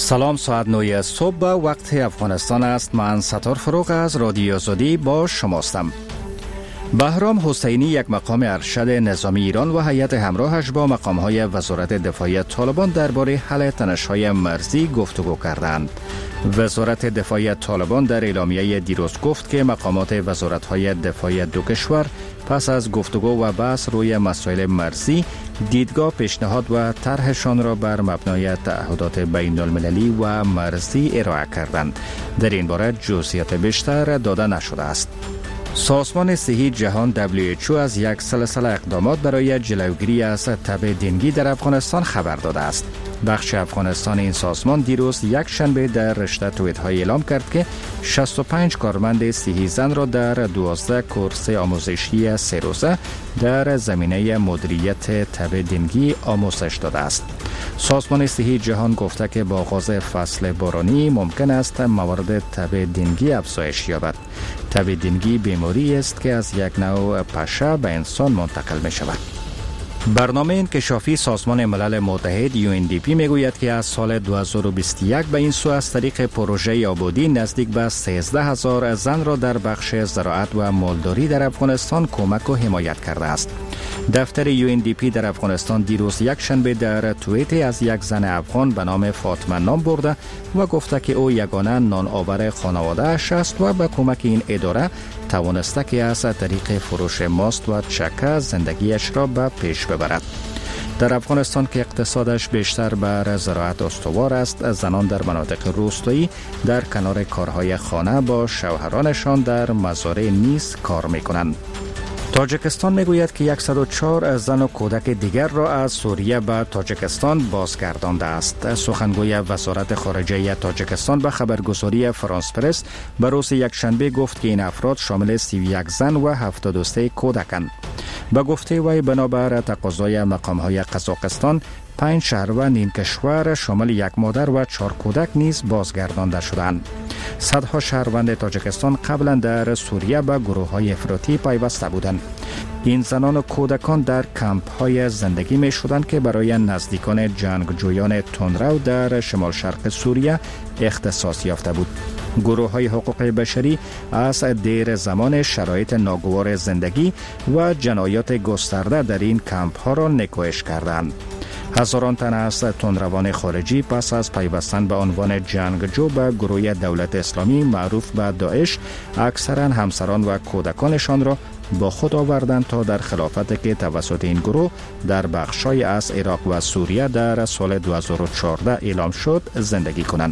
سلام، ساعت 9 صبح وقت افغانستان است. من ستار فروغ از رادیو آزادی با شماستم. بهرام حسینی، یک مقام ارشد نظامی ایران و هیئت همراهش با مقام‌های وزارت دفاعی طالبان درباره حل تنش‌های مرزی گفتگو کردند. وزارت دفاعی طالبان در اعلامیه دیروز گفت که مقامات وزارت‌های دفاعی دو کشور پس از گفتگو و بحث روی مسائل مرزی دیدگاه، پیشنهاد و طرحشان را بر مبنای تعهدات بین‌المللی و مرزی ارائه کردند. در این باره جزئیات بیشتر داده نشده است. سازمان صحی جهان WHO از یک سلسله اقدامات برای جلوگیری از تب دنگی در افغانستان خبر داده است. بخش افغانستان این سازمان دیروز یک شنبه در رشته توییت‌های اعلام کرد که 65 کارمند صحی زن را در 12 کورس آموزشی 3 روزه در زمینه مدیریت تب دنگی آموزش داده است. سازمان صحی جهان گفته که با آغاز فصل بارانی ممکن است موارد تب دنگی افزایش یابد. تب دنگی بیماری است که از یک نوع پشه به انسان منتقل می شود. برنامه انکشافی سازمان ملل متحد UNDP میگوید که از سال 2021 به این سو از طریق پروژه آبادی نزدیک به 13,000 زن را در بخش زراعت و مالداری در افغانستان کمک و حمایت کرده است. دفتر UNDP در افغانستان دیروز یک شنبه در توییت از یک زن افغان به نام فاطمه نام برده و گفته که او یگانه نان آور خانواده اش است و به کمک این اداره توانسته که از طریق فروش ماست و چکه زندگیش را به پیش ببرد. در افغانستان که اقتصادش بیشتر بر زراعت استوار است، زنان در مناطق روستایی در کنار کارهای خانه با شوهرانشان در مزارع نیز کار می‌کنند. تاجیکستان میگوید که 104 زن و کودک دیگر را از سوریه به تاجیکستان بازگردانده است. سخنگوی وزارت خارجه تاجیکستان به خبرگزاری فرانس پرس به روز یکشنبه گفت که این افراد شامل 31 زن و 73 کودکند. به گفته وی بنابر تقاضای مقام‌های قزاقستان 5 شهروند این کشور شامل یک مادر و 4 کودک نیز بازگردانده شدند. صدها شهروند تاجیکستان قبلا در سوریه به گروه‌های افراطی پیوسته بودند. این زنان و کودکان در کمپ‌های زندگی می‌شدند که برای نزدیکان جنگجویان تندرو در شمال شرق سوریه اختصاص یافته بود. گروه‌های حقوق بشری از دیر زمان شرایط ناگوار زندگی و جنایات گسترده در این کمپ‌ها را نکوهش کردند. هزاران تن از تندروان خارجی پس از پیوستن به عنوان جنگجو به گروه دولت اسلامی معروف به داعش اکثرا همسران و کودکانشان را با خود آوردند تا در خلافتی که توسط این گروه در بخش‌های از عراق و سوریه در سال 2014 اعلام شد زندگی کنند.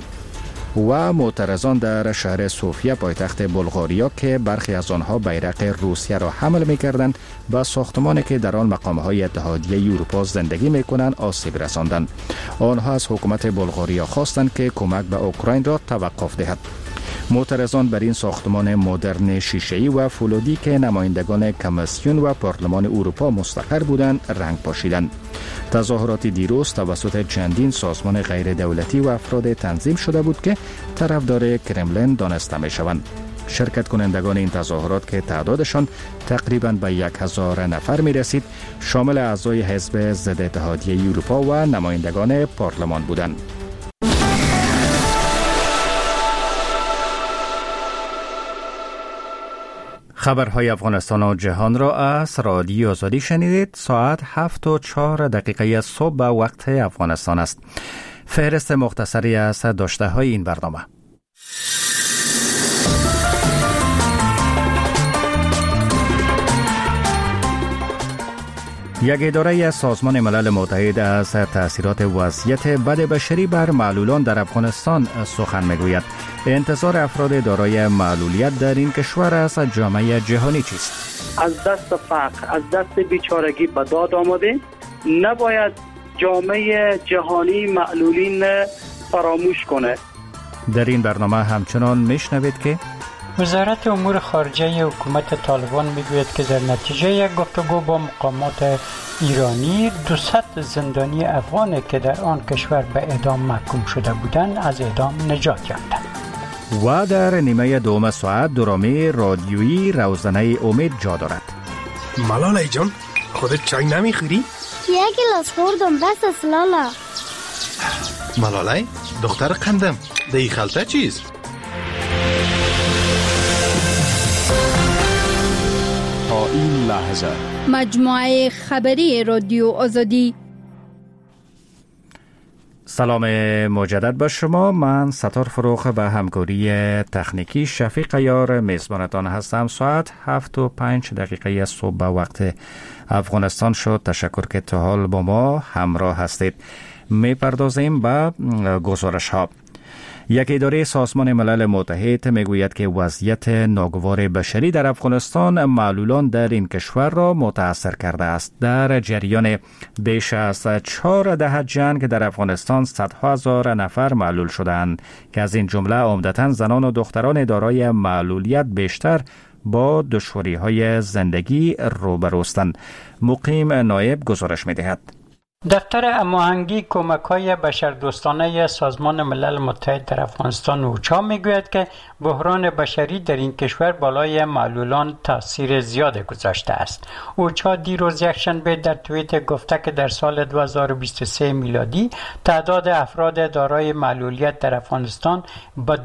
و معترضان در شهر سوفیا پایتخت بلغاریا که برخی از آنها بیرق روسیه را حمل می‌کردند به ساختمانی که در آن مقام‌های اتحادیه اروپا زندگی می‌کنند آسیب رساندند. آنها از حکومت بلغاریا خواستند که کمک به اوکراین را توقف دهد. معترضان بر این ساختمان مدرن شیشه‌ای و فولادی که نمایندگان کمیسیون و پارلمان اروپا مستقر بودند رنگ پاشیدند. تظاهرات دیروز توسط چندین سازمان غیر دولتی و افراد تنظیم شده بود که طرفدار کرملین دانسته می‌شوند. شرکت کنندگان این تظاهرات که تعدادشان تقریباً به 1,000 نفر می‌رسید، شامل اعضای حزب ضد اتحادیه اروپا و نمایندگان پارلمان بودند. خبرهای افغانستان و جهان را از رادیو آزادی شنیدید. ساعت 7:04 صبح به وقت افغانستان است. فهرست مختصری از داشته‌های این برنامه. یک اداره از سازمان ملل متحد از تأثیرات وضعیت بد بشری بر معلولان در افغانستان سخن میگوید. انتظار افراد دارای معلولیت در این کشور از جامعه جهانی چیست؟ از دست فقر، از دست بیچارگی به داد آمده. نباید جامعه جهانی معلولین فراموش کنه. در این برنامه همچنان میشنوید که وزارت امور خارجه حکومت طالبان میگوید که در نتیجه یک گفتگو با مقامات ایرانی 200 زندانی افغان که در آن کشور به اعدام محکوم شده بودند از اعدام نجات یافتند. و در نیمه دوم ساعت درامه رادیویی روزنه امید جا دارد. ملالای جان، خودت چای نمیخوری؟ یک گلاس خوردم بس است لالا. ملالای، دختر قندم در این خلطه چیست؟ تا این لحظه مجموعه خبری رادیو آزادی. سلام مجدد با شما. من ستار فروغ به همکاری تکنیکی شفیق یار میزبانتان هستم. ساعت 7:05 صبح به وقت افغانستان شد. تشکر که تا حال با ما همراه هستید. میپردازیم به گزارش ها. یک اداره سازمان ملل متحد میگوید که وضعیت ناگوار بشری در افغانستان معلولان در این کشور را متاثر کرده است. در جریان بیش از 4 دهه جنگ در افغانستان صدها هزار نفر معلول شدند که از این جمله عمدتاً زنان و دختران دارای معلولیت بیشتر با دشواری‌های زندگی روبروستند. مقیم نایب گزارش می‌دهد. دفتر هماهنگی کمک‌های بشردوستانه سازمان ملل متحد در افغانستان اوچا میگوید که بحران بشری در این کشور بالای معلولان تاثیر زیاد گذاشته است. اوچا دیروز یکشنبه در توییت گفته که در سال 2023 میلادی تعداد افراد دارای معلولیت در افغانستان به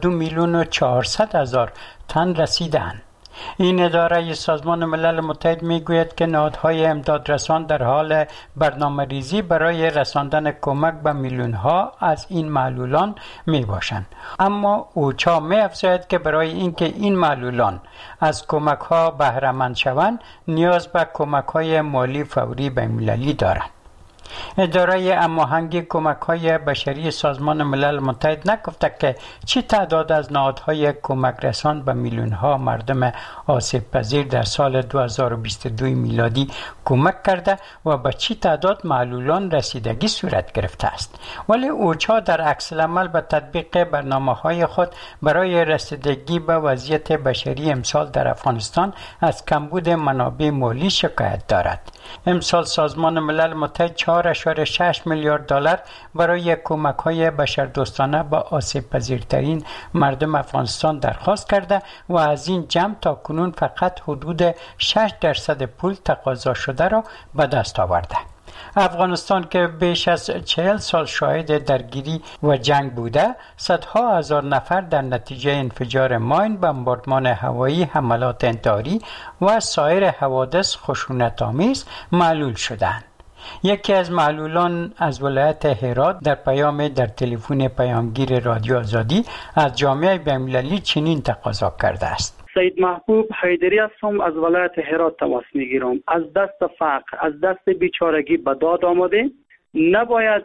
2,400,000 تن رسیدند. این اداره سازمان ملل متحد میگوید که نهادهای امدادرسان در حال برنامه ریزی برای رساندن کمک به میلیون‌ها از این معلولان می باشند. اما اوچا می افزاید که برای اینکه این معلولان از کمک‌ها بهره مند شوند نیاز به کمک‌های مالی فوری بین‌المللی دارند. اداره هماهنگی کمک‌های بشری سازمان ملل متحد نگفته که چه تعداد از نهادهای کمک رسان به میلیون‌ها مردم آسیب پذیر در سال 2022 میلادی کمک کرده و به چه تعداد معلولان رسیدگی صورت گرفته است. ولی اوچا در عکس العمل به تطبیق برنامه‌های خود برای رسیدگی به وضعیت بشری امسال در افغانستان از کمبود منابع مالی شکایت دارد. امسال سازمان ملل متحد 4.6 میلیارد دلار برای کمک‌های بشردوستانه به آسیب پذیرترین مردم افغانستان درخواست کرده و از این جمع تا کنون فقط حدود 6% پول تقاضا شده را به دست آورده. افغانستان که بیش از 40 سال شاهد درگیری و جنگ بوده، صدها هزار نفر در نتیجه انفجار ماین، بمباردمان هوایی، حملات انتحاری و سایر حوادث خشونت‌آمیز معلول شدند. یکی از معلولان از ولایت هرات در پیام در تلفن پیامگیر رادیو آزادی از جامعه بین‌المللی چنین تقاضا کرده است: سید محبوب حیدری هستم، از ولایت هرات تماس میگیرم. از دست فقر، از دست بیچارگی به داد آمده. نباید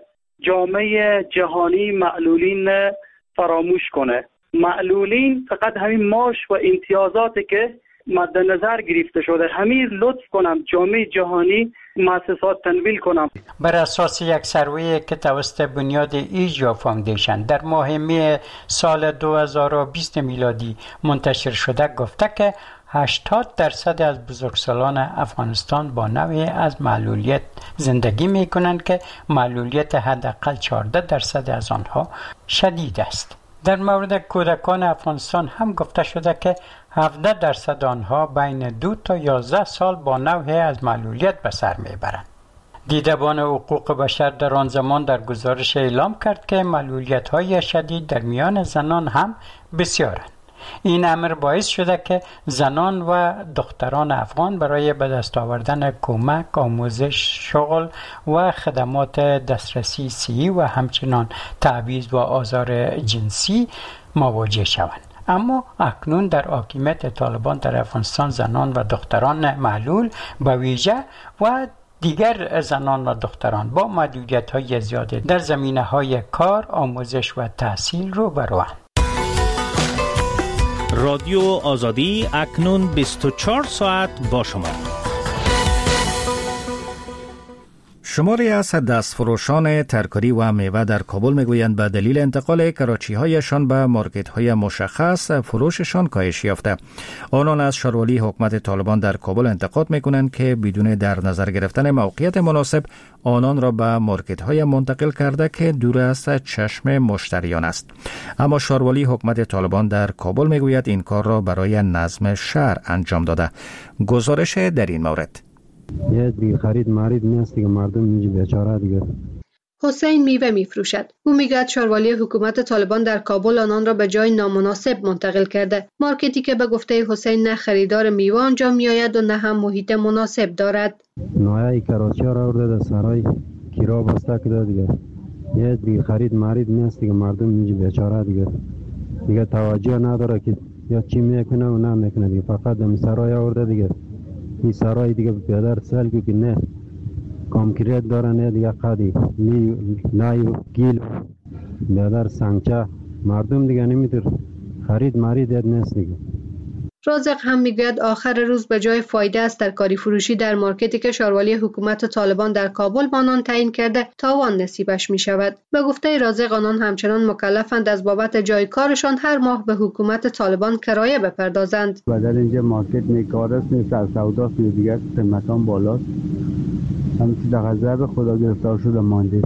جامعه جهانی معلولین فراموش کنه. معلولین فقط همین معاش و امتیازاتی که مد نظر گرفته شده، همین لطف کنم جامعه جهانی مؤسسات تنویل کنم. بر اساس یک سروی که توسط بنیاد ایجا فاندیشن در ماه می سال 2020 میلادی منتشر شده گفته که 80% از بزرگسالان افغانستان با نوعی از معلولیت زندگی می کنند که معلولیت حداقل 14% از آنها شدید است. در مورد کودکان افغانستان هم گفته شده که 17% آنها بین 2 تا 11 سال با نوعی از معلولیت به سر میبرند. دیدبان حقوق بشر در آن زمان در گزارش اعلام کرد که معلولیت‌های شدید در میان زنان هم بسیارند. این امر باعث شده که زنان و دختران افغان برای به دست آوردن کمک، آموزش، شغل و خدمات دسترسی صحی و همچنان تعویض و آزار جنسی مواجه شوند. اما اکنون در حاکمیت طالبان در افغانستان زنان و دختران معلول به ویژه و دیگر زنان و دختران با محدودیت‌های زیاده در زمینه‌های کار، آموزش و تحصیل روبروند. رادیو آزادی اکنون 24 ساعت با شما. شماری از دستفروشان ترکاری و میوه در کابل میگویند به دلیل انتقال کراچی‌هایشان به مارکت‌های مشخص فروششان کاهش یافته. آنان از شاروالی حکومت طالبان در کابل انتقاد میکنند که بدون در نظر گرفتن موقعیت مناسب آنان را به مارکت‌های منتقل کرده که دور از چشم مشتریان است. اما شاروالی حکومت طالبان در کابل میگوید این کار را برای نظم شهر انجام داده. گزارش در این مورد. یه دیگه خرید مرید نیست دیگه، مردم اینجا بیچاره دیگه. حسین میوه میفروشد. او میگوید شاروالی حکومت طالبان در کابل آنان را به جای نامناسب منتقل کرده. مارکتی که به گفته حسین نه خریدار میوه آنجا میآید و نه هم محیط مناسب دارد. نایه کراچی را آورده در سرای کرا بسته کرده دیگه. یه دیگه خرید مرید نیست دیگه، مردم اینجا بیچاره دیگه توجه نداره که یا چی میکنه و نه میکنه دیگه، فقط در سرای آورده دیگه. این سرای دیگه بیادر سلگی که نه کامکریت داره نه دیگه قدی نای گیل بیادر سنگچه مردم دیگه نمیتر خرید مرید نیست دیگه. رازق هم میگوید آخر روز به جای فایده از ترکاری فروشی در مارکتی که شاروالی حکومت طالبان در کابل با آنان تعیین کرده تاوان نصیبش می شود. به گفته رازق آنان همچنان مکلفند از بابت جای کارشان هر ماه به حکومت طالبان کرایه بپردازند. بدل اینجا مارکت نیکار است، سر سوداست دیگه، قیمتان بالاست. همچنین در غضب خدا گرفتار شده مانده.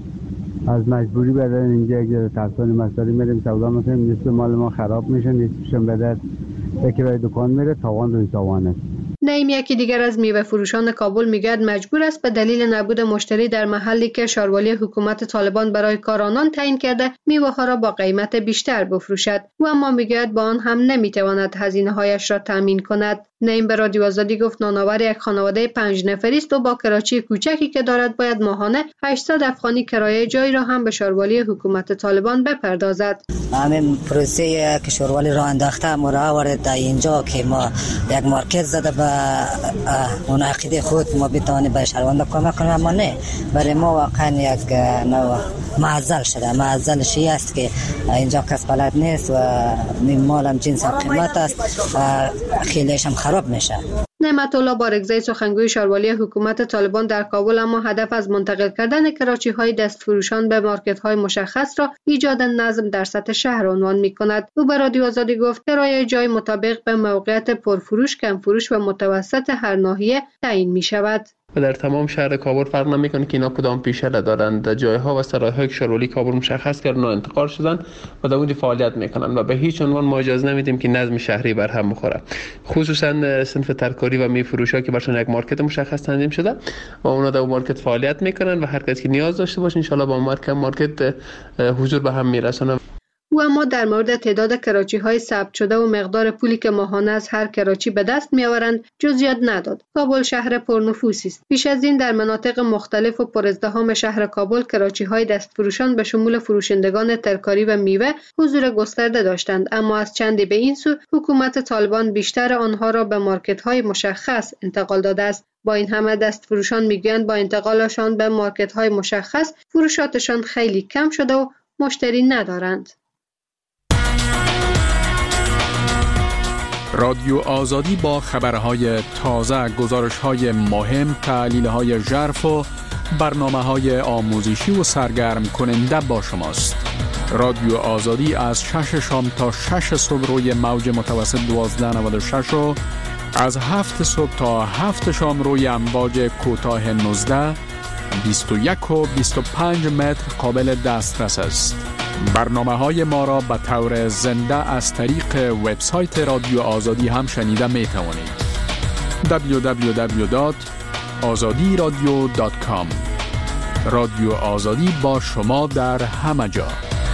از مجبوری بدل اینجا یک ترسان مسئله میریم سودا میکنیم، نصف مال ما خراب میشه، نصفشون بدل کرای دکان میره، تاوان روی تاوان است. نعیم یکی دیگر از میوه فروشان کابل میگوید مجبور است به دلیل نبود مشتری در محلی که شاروالی حکومت طالبان برای کار آنان تعیین کرده میوه ها را با قیمت بیشتر بفروشد. او اما میگوید با آن هم نمیتواند هزینه هایش را تامین کند. نعیم به رادیو آزادی گفت نانآور یک خانواده 5 نفری است و با کراچی کوچکی که دارد باید ماهانه 800 افغانی کرایه جای را هم به شاروالی حکومت طالبان بپردازد. همین پروسه که شاروالی را انداخته ما را آورد اینجا که ما یک مارکت زده به اون عقیده خود ما بتوانیم به شهروندان کمک کنیم، اما نه، برای ما واقعا یک نوع معضل شده. معضلش این است که اینجا کس بلد نیست و مال هم جنس هم قیمت است، خیلیش هم خراب میشه. نعمت الله بارگزی سخنگوی شاروالی حکومت طالبان در کابل اما هدف از منتقل کردن کراچی های دستفروشان به مارکت های مشخص را ایجاد نظم در سطح شهر عنوان می کند. او به رادیو آزادی گفت کرایه جای مطابق به موقعیت پرفروش، کم فروش و متوسط هر ناحیه تعیین می شود. و در تمام شهر کابل فرق نمیکنه که اینا کدام پیشه دارند. جایها و سرای‌های که شاروالی کابل مشخص کردن و انتقال شدن و در اونجا فعالیت میکنن و به هیچ عنوان ما اجازه نمیدیم که نظم شهری بر هم بخوره. خصوصا صنف ترکاری و میفروشا که برشون یک مارکت مشخص تنظیم شده و اونا در مارکت فعالیت میکنن و هر کسی که نیاز داشته باشه ان شاءالله با مارکت حضور به هم میرسونه. او اما در مورد تعداد کراچی های ثبت شده و مقدار پولی که ماهانه از هر کراچی به دست می آورند جزئیات نداد. کابل شهر پرنفوسی است. پیش از این در مناطق مختلف و پرازدحام شهر کابل کراچی های دستفروشان به شمول فروشندگان ترکاری و میوه حضور گسترده داشتند، اما از چندی به این سو حکومت طالبان بیشتر آنها را به مارکت های مشخص انتقال داده است. با این همه دستفروشان میگویند با انتقالشان به مارکت های مشخص فروشاتشان خیلی کم شده و مشتری ندارند. رادیو آزادی با خبرهای تازه، گزارش‌های مهم، تحلیل‌های ژرف و برنامه‌های آموزشی و سرگرم کننده با شماست. رادیو آزادی از 6 شام تا 6 صبح روی موج متوسط 1296 و از 7 صبح تا 7 شام روی امواج کوتاه 19 21 و 25 متر قابل دسترس است. برنامه‌های ما را به طور زنده از طریق وبسایت رادیو آزادی هم شنیده می توانید. www.azadiradio.com. رادیو آزادی با شما در همه جا.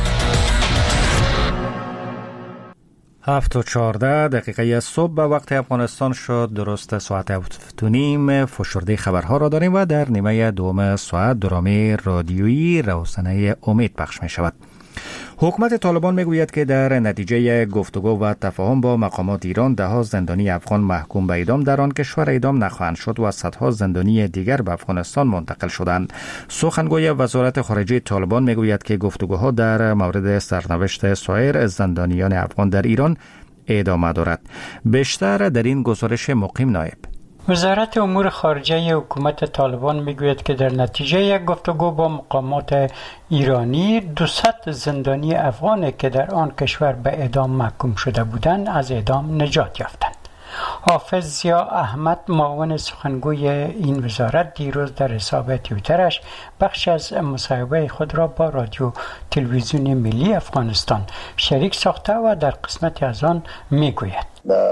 7:14 صبح به وقت افغانستان شد. درست ساعت 7:30 فشرده خبرها را داریم و در نیمه دوم ساعت درامه رادیویی روزانه امید پخش می شود. حکومت طالبان میگوید که در نتیجه گفتگو و تفاهم با مقامات ایران 10 زندانی افغان محکوم به اعدام در آن کشور اعدام نخواهند شد و صدها زندانی دیگر به افغانستان منتقل شدند. سخنگوی وزارت خارجه طالبان میگوید که گفتگوها در مورد سرنوشت سایر زندانیان افغان در ایران ادامه دارد. بیشتر در این گزارش مقیم نایب. وزارت امور خارجه حکومت طالبان میگوید که در نتیجه یک گفتگو با مقامات ایرانی 200 زندانی افغان که در آن کشور به اعدام محکوم شده بودند از اعدام نجات یافتند. حافظ ضیا احمد معاون سخنگوی این وزارت دیروز در حساب توییترش بخش از مصاحبه خود را با رادیو تلویزیون ملی افغانستان شریک ساخته و در قسمتی از آن میگوید: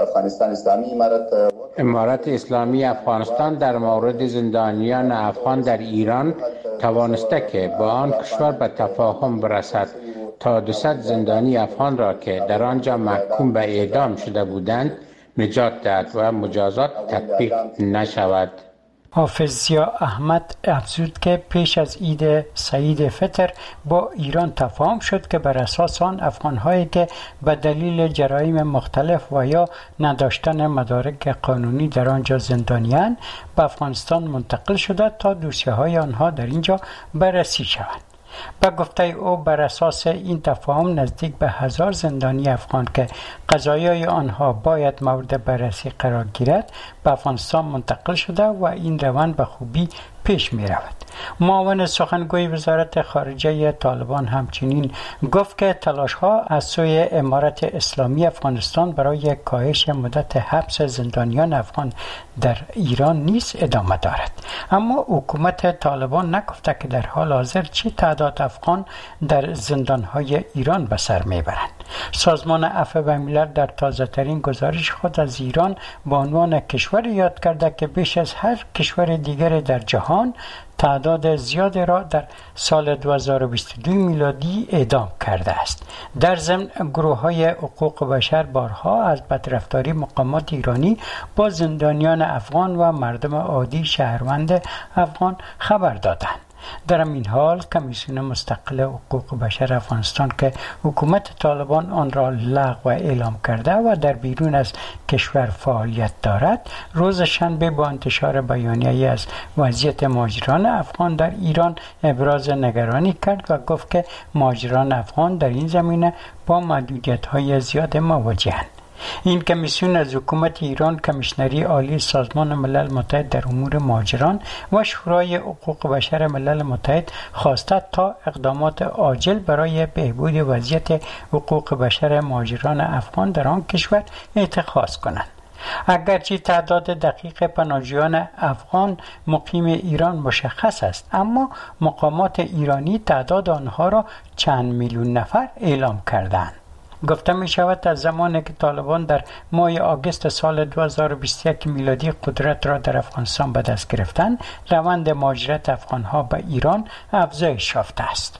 امارت اسلامی افغانستان در مورد زندانیان افغان در ایران توانسته که با آن کشور به تفاهم برسد تا 200 زندانی افغان را که در آنجا محکوم به اعدام شده بودند نجات دهد و مجازات تطبیق نشود. حافظ ضیا احمد افزود که پیش از عید سعید فطر با ایران تفاهم شد که بر اساس آن افغان‌هایی که به دلیل جرایم مختلف و یا نداشتن مدارک قانونی در آنجا زندانیان به افغانستان منتقل شده تا دوسیه‌های آنها در اینجا بررسی شود. به گفته او بر اساس این تفاهم نزدیک به 1000 زندانی افغان که قضایای آنها باید مورد بررسی قرار گیرد به افغانستان منتقل شده و این روند به خوبی پیش می رود. معاون سخنگوی وزارت خارجه طالبان همچنین گفت که تلاش ها از سوی امارت اسلامی افغانستان برای کاهش مدت حبس زندانیان افغان در ایران نیز ادامه دارد، اما حکومت طالبان نگفته که در حال حاضر چه تعداد افغان در زندانهای ایران به سر میبرند. سازمان عفو ملل در تازه ترین گزارش خود از ایران به عنوان کشور یاد کرده که بیش از هر کشور دیگر در جهان تعداد زیادی را در سال 2022 میلادی اعدام کرده است. در ضمن گروه‌های حقوق بشر بارها از بدرفتاری مقامات ایرانی با زندانیان افغان و مردم عادی شهروند افغان خبر دادند. در این حال کمیسیون مستقل حقوق بشر افغانستان که حکومت طالبان آن را لغو اعلام کرده و در بیرون از کشور فعالیت دارد، روز شنبه با انتشار بیانیه‌ای از وضعیت مهاجران افغان در ایران ابراز نگرانی کرد و گفت که مهاجران افغان در این زمینه با محدودیت‌های زیاد مواجه‌اند. این کمیسیون از حکومت ایران، کمیشنری عالی سازمان ملل متحد در امور مهاجران و شورای حقوق بشر ملل متحد خواسته تا اقدامات عاجل برای بهبود وضعیت حقوق بشر مهاجران افغان در آن کشور اتخاذ کنند. اگرچه تعداد دقیق پناهجویان افغان مقیم ایران مشخص است، اما مقامات ایرانی تعداد آنها را چند میلیون نفر اعلام کردند. گفته می شود از زمانی که طالبان در ماه آگوست سال 2021 میلادی قدرت را در افغانستان به دست گرفتند، روند مهاجرت افغانها به ایران افزایش یافته است.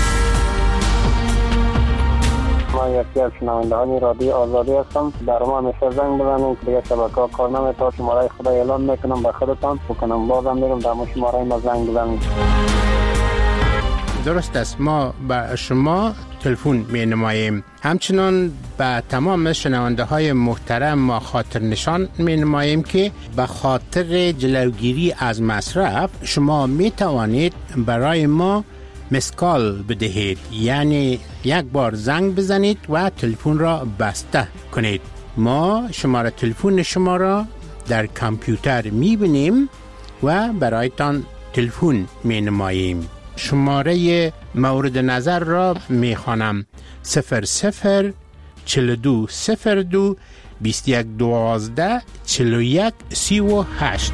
ما یکی از شنوندگان رادیو آزادی هستم. در ما همیشه زنگ بزنید که دیگه شبکه‌ها کار نمی‌کنه. شماره خدا اعلام میکنم به خودتان بکنم، بازم میرم در شماره ما زنگ بزنید. درست است، ما به شما تلفن می نماییم. همچنان به تمام شنونده های محترم ما خاطر نشان می نماییم که به خاطر جلوگیری از مصرف شما می توانید برای ما مسکال بدهید، یعنی یک بار زنگ بزنید و تلفن را بسته کنید. ما شماره تلفن شما را در کامپیوتر می بینیم و برایتان تلفن می نماییم. شماره مورد نظر را می خوانم: 00 42 02 21 12 41 38.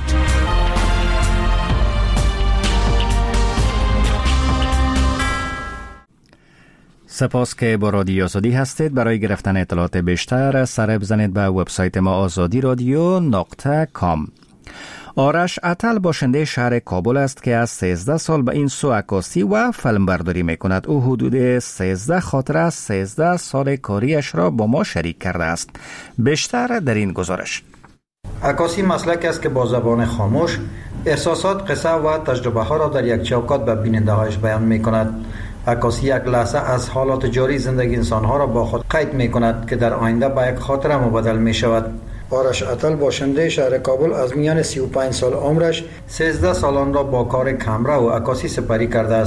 سپاس که با رادیو آزادی هستید. برای گرفتن اطلاعات بیشتر سر بزنید به وبسایت ما azadiradyo.com. آرش عطل باشنده شهر کابل است که از 13 سال به این سو عکاسی و فیلمبرداری میکند. او حدود 13 خاطره از 13 سال کاریش را با ما شریک کرده است. بیشتر در این گزارش. عکاسی مسلک است که با زبان خاموش احساسات، قصه و تجربه ها را در یک چوکات به بیننده هایش بیان می کند. عکاسی یک لحظه از حالات جاری زندگی انسان ها را با خود قید می کند که در آینده به یک خاطره مبدل می شود. آرش عطل باشنده شهر کابل از میان 35 سال عمرش 13 سالان را با کار کمره و عکاسی سپری کرده است.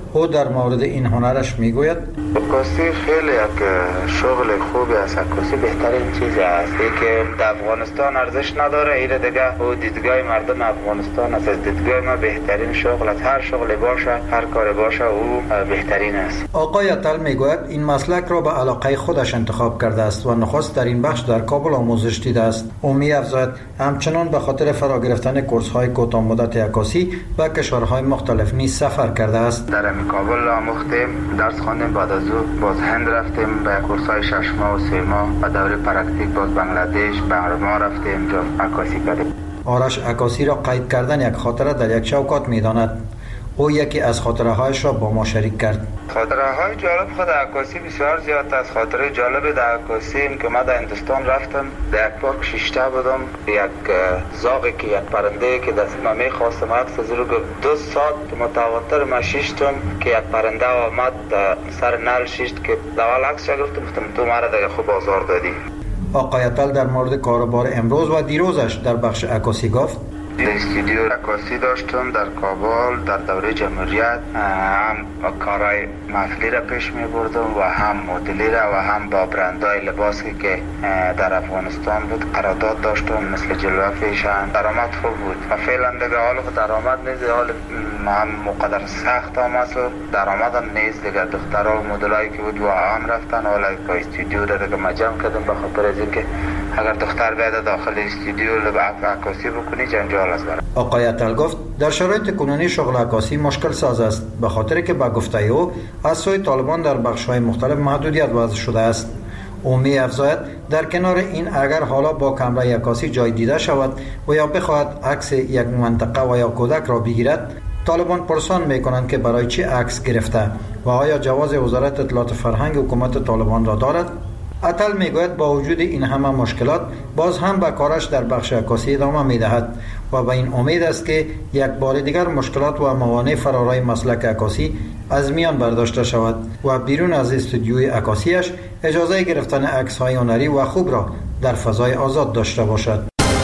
او در مورد این هنرش میگوید عکاسی خیلی یک شغل خوبی است. عکاسی بهترین چیز است که در افغانستان ارزش نداره. ایره دیگه او دیدگاه مردم افغانستان است. از دیدگاه ما بهترین شغل است. هر شغلی باشه، هر کاری باشه، او بهترین است. آقای اتل میگوید این مسلک را به علاقه خودش انتخاب کرده است و نخست در این بخش در کابل آموزش دیده است. او می‌افزاید همچنان به خاطر فرا گرفتن کورس‌های کوتاه مدت عکاسی به کشورهای مختلف نیز سفر کرده است. در کابل آموختیم، درس خواندیم، بعد از او باز هند رفتیم به کورس‌های 6 ماه و 3 ماه و دوره پرکتیک باز بنگلادش، برما رفتیم، جا عکاسی کردیم. آرش عکاسی را قید کردن یک خاطره در یک چوکات می‌داند. او یکی از خاطره‌هایش را با ما شریک کرد. خاطره‌های جالب خود عکاسی بسیار زیاد است. خاطره جالب در عکاسی این که من در هندوستان رفتم، در یک پارک شیشته بودم، یک زاغی که یک پرنده که دست من می‌خواستم عکس از رو 2 ساعت متواتر من شیشتم که یک پرنده آمد سر نل شیشت که اول عکس گرفتم تو مرا دیگه خوب آزار دادی. آقای اتل در مورد کاروبار امروز و دیروزش در بخش عکاسی گفت استودیو عکاسی داشتم در کابل در دوره جمهوریت، هم کارهای محفلی را پیش می بردم و هم مدلی را و هم با برندهای لباسی که در افغانستان بود قرارداد داشتم مثل جلوه فیشن. درآمد خوب بود و فعلا دیگه حال درآمد نیست، حال هم مقدر سخت آمد و درآمد هم نیست دیگه. دخترها و مدلایی که بود و هم رفتن، حالا که استودیو را دیگه مجمع کردم به خاطر از اینکه اگر دختر بیاد داخل استودیو عکاسی بکنی جنجال است. آقای اتل گفت در شرایط کنونی شغل عکاسی مشکل ساز است به خاطر که به گفته او از سوی طالبان در بخش‌های مختلف محدودیت وضع شده است. او می‌افزاید در کنار این اگر حالا با کمره عکاسی جای دیده شود و یا بخواهد عکس یک منطقه و یا کودک را بگیرد، طالبان پرسان می‌کنند که برای چه عکس گرفته و آیا جواز وزارت اطلاعات فرهنگ حکومت طالبان را دارد. اتل میگوید با وجود این همه مشکلات باز هم به کارش در بخش عکاسی ادامه میدهد و به این امید است که یک بار دیگر مشکلات و موانع فرارای مسلک عکاسی از میان برداشته شود و بیرون از استودیوی عکاسیش اجازه گرفتن عکس‌های هنری و خوب را در فضای آزاد داشته باشد.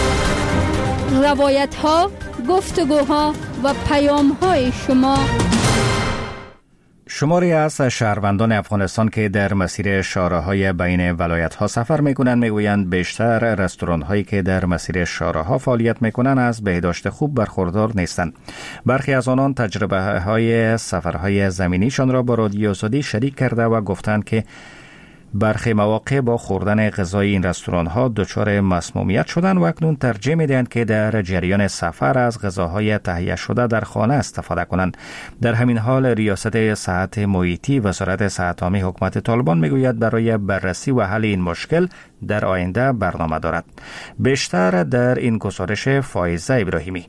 روایت‌ها، گفتگوها و پیام‌های شما. شماری از شهروندان افغانستان که در مسیر شاهراهای بین ولایت‌ها سفر می‌کنند می‌گویند بیشتر رستوران‌هایی که در مسیر شاهراها فعالیت می‌کنند از بهداشت خوب برخوردار نیستند. برخی از آنان تجربه‌های سفرهای زمینیشان را با رادیو آزادی شریک کرده و گفتند که برخی مواقع با خوردن غذای این رستوران‌ها دچار مسمومیت شدند و اکنون ترجیح می‌دهند که در جریان سفر از غذاهای تهیه شده در خانه استفاده کنند. در همین حال ریاست صحت محیطی وزارت صحت عامه حکومت طالبان می‌گوید برای بررسی و حل این مشکل در آینده برنامه دارد. بیشتر در این گزارش فائزه ابراهیمی.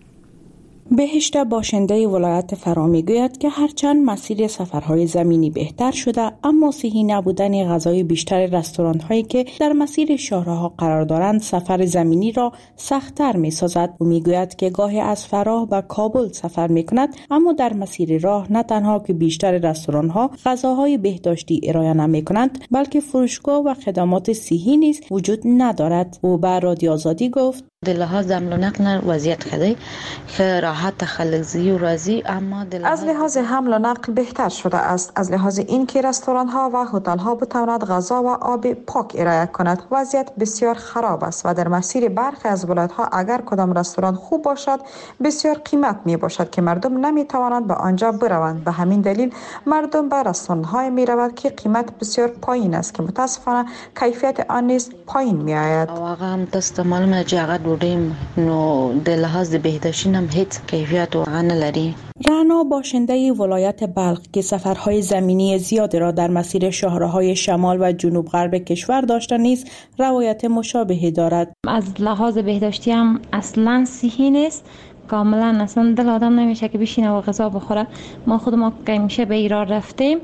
بهشت باشنده ولایت فرا میگوید که هرچند مسیر سفرهای زمینی بهتر شده اما صحی نبودن غذای بیشتر رستوران هایی که در مسیر شاهراها قرار دارند سفر زمینی را سخت‌تر می‌سازد. او میگوید که گاهی از فراه به کابل سفر می‌کند اما در مسیر راه نه تنها که بیشتر رستوران ها غذاهای بهداشتی ارائه نمی‌کنند بلکه فروشگاه و خدمات صحی نیز وجود ندارد. او به رادیو آزادی گفت در لحاظ حمل و نقل وضعیت خیلی راحت خلق زی و راضی، اما از لحاظ حمل و نقل بهتر شده است. از لحاظ این که رستوران ها و هتل ها بتواند غذا و آب پاک ارائه کند وضعیت بسیار خراب است و در مسیر برخی از ولایت ها اگر کدام رستوران خوب باشد بسیار قیمت می باشد که مردم نمی توانند به آنجا بروند. به همین دلیل مردم به رستوران های می روند که قیمت بسیار پایین است که متاسفانه کیفیت آن نیز پایین می آید. واقعا هم دست معلومه جاغت بودیم نو در لحاظ بهداشتی هم هیچ کیفیت واقعا نداری. رعنا باشنده ولایت بلخ که سفرهای زمینی زیاد را در مسیر شاهراهای شمال و جنوب غرب کشور داشته نیز روایت مشابهی دارد. از لحاظ بهداشتی هم اصلا صحی نیست، کاملا اصلا دل آدم نمیشه که بشینه و غذا بخوره. ما خود که میشه به ایران رفتیم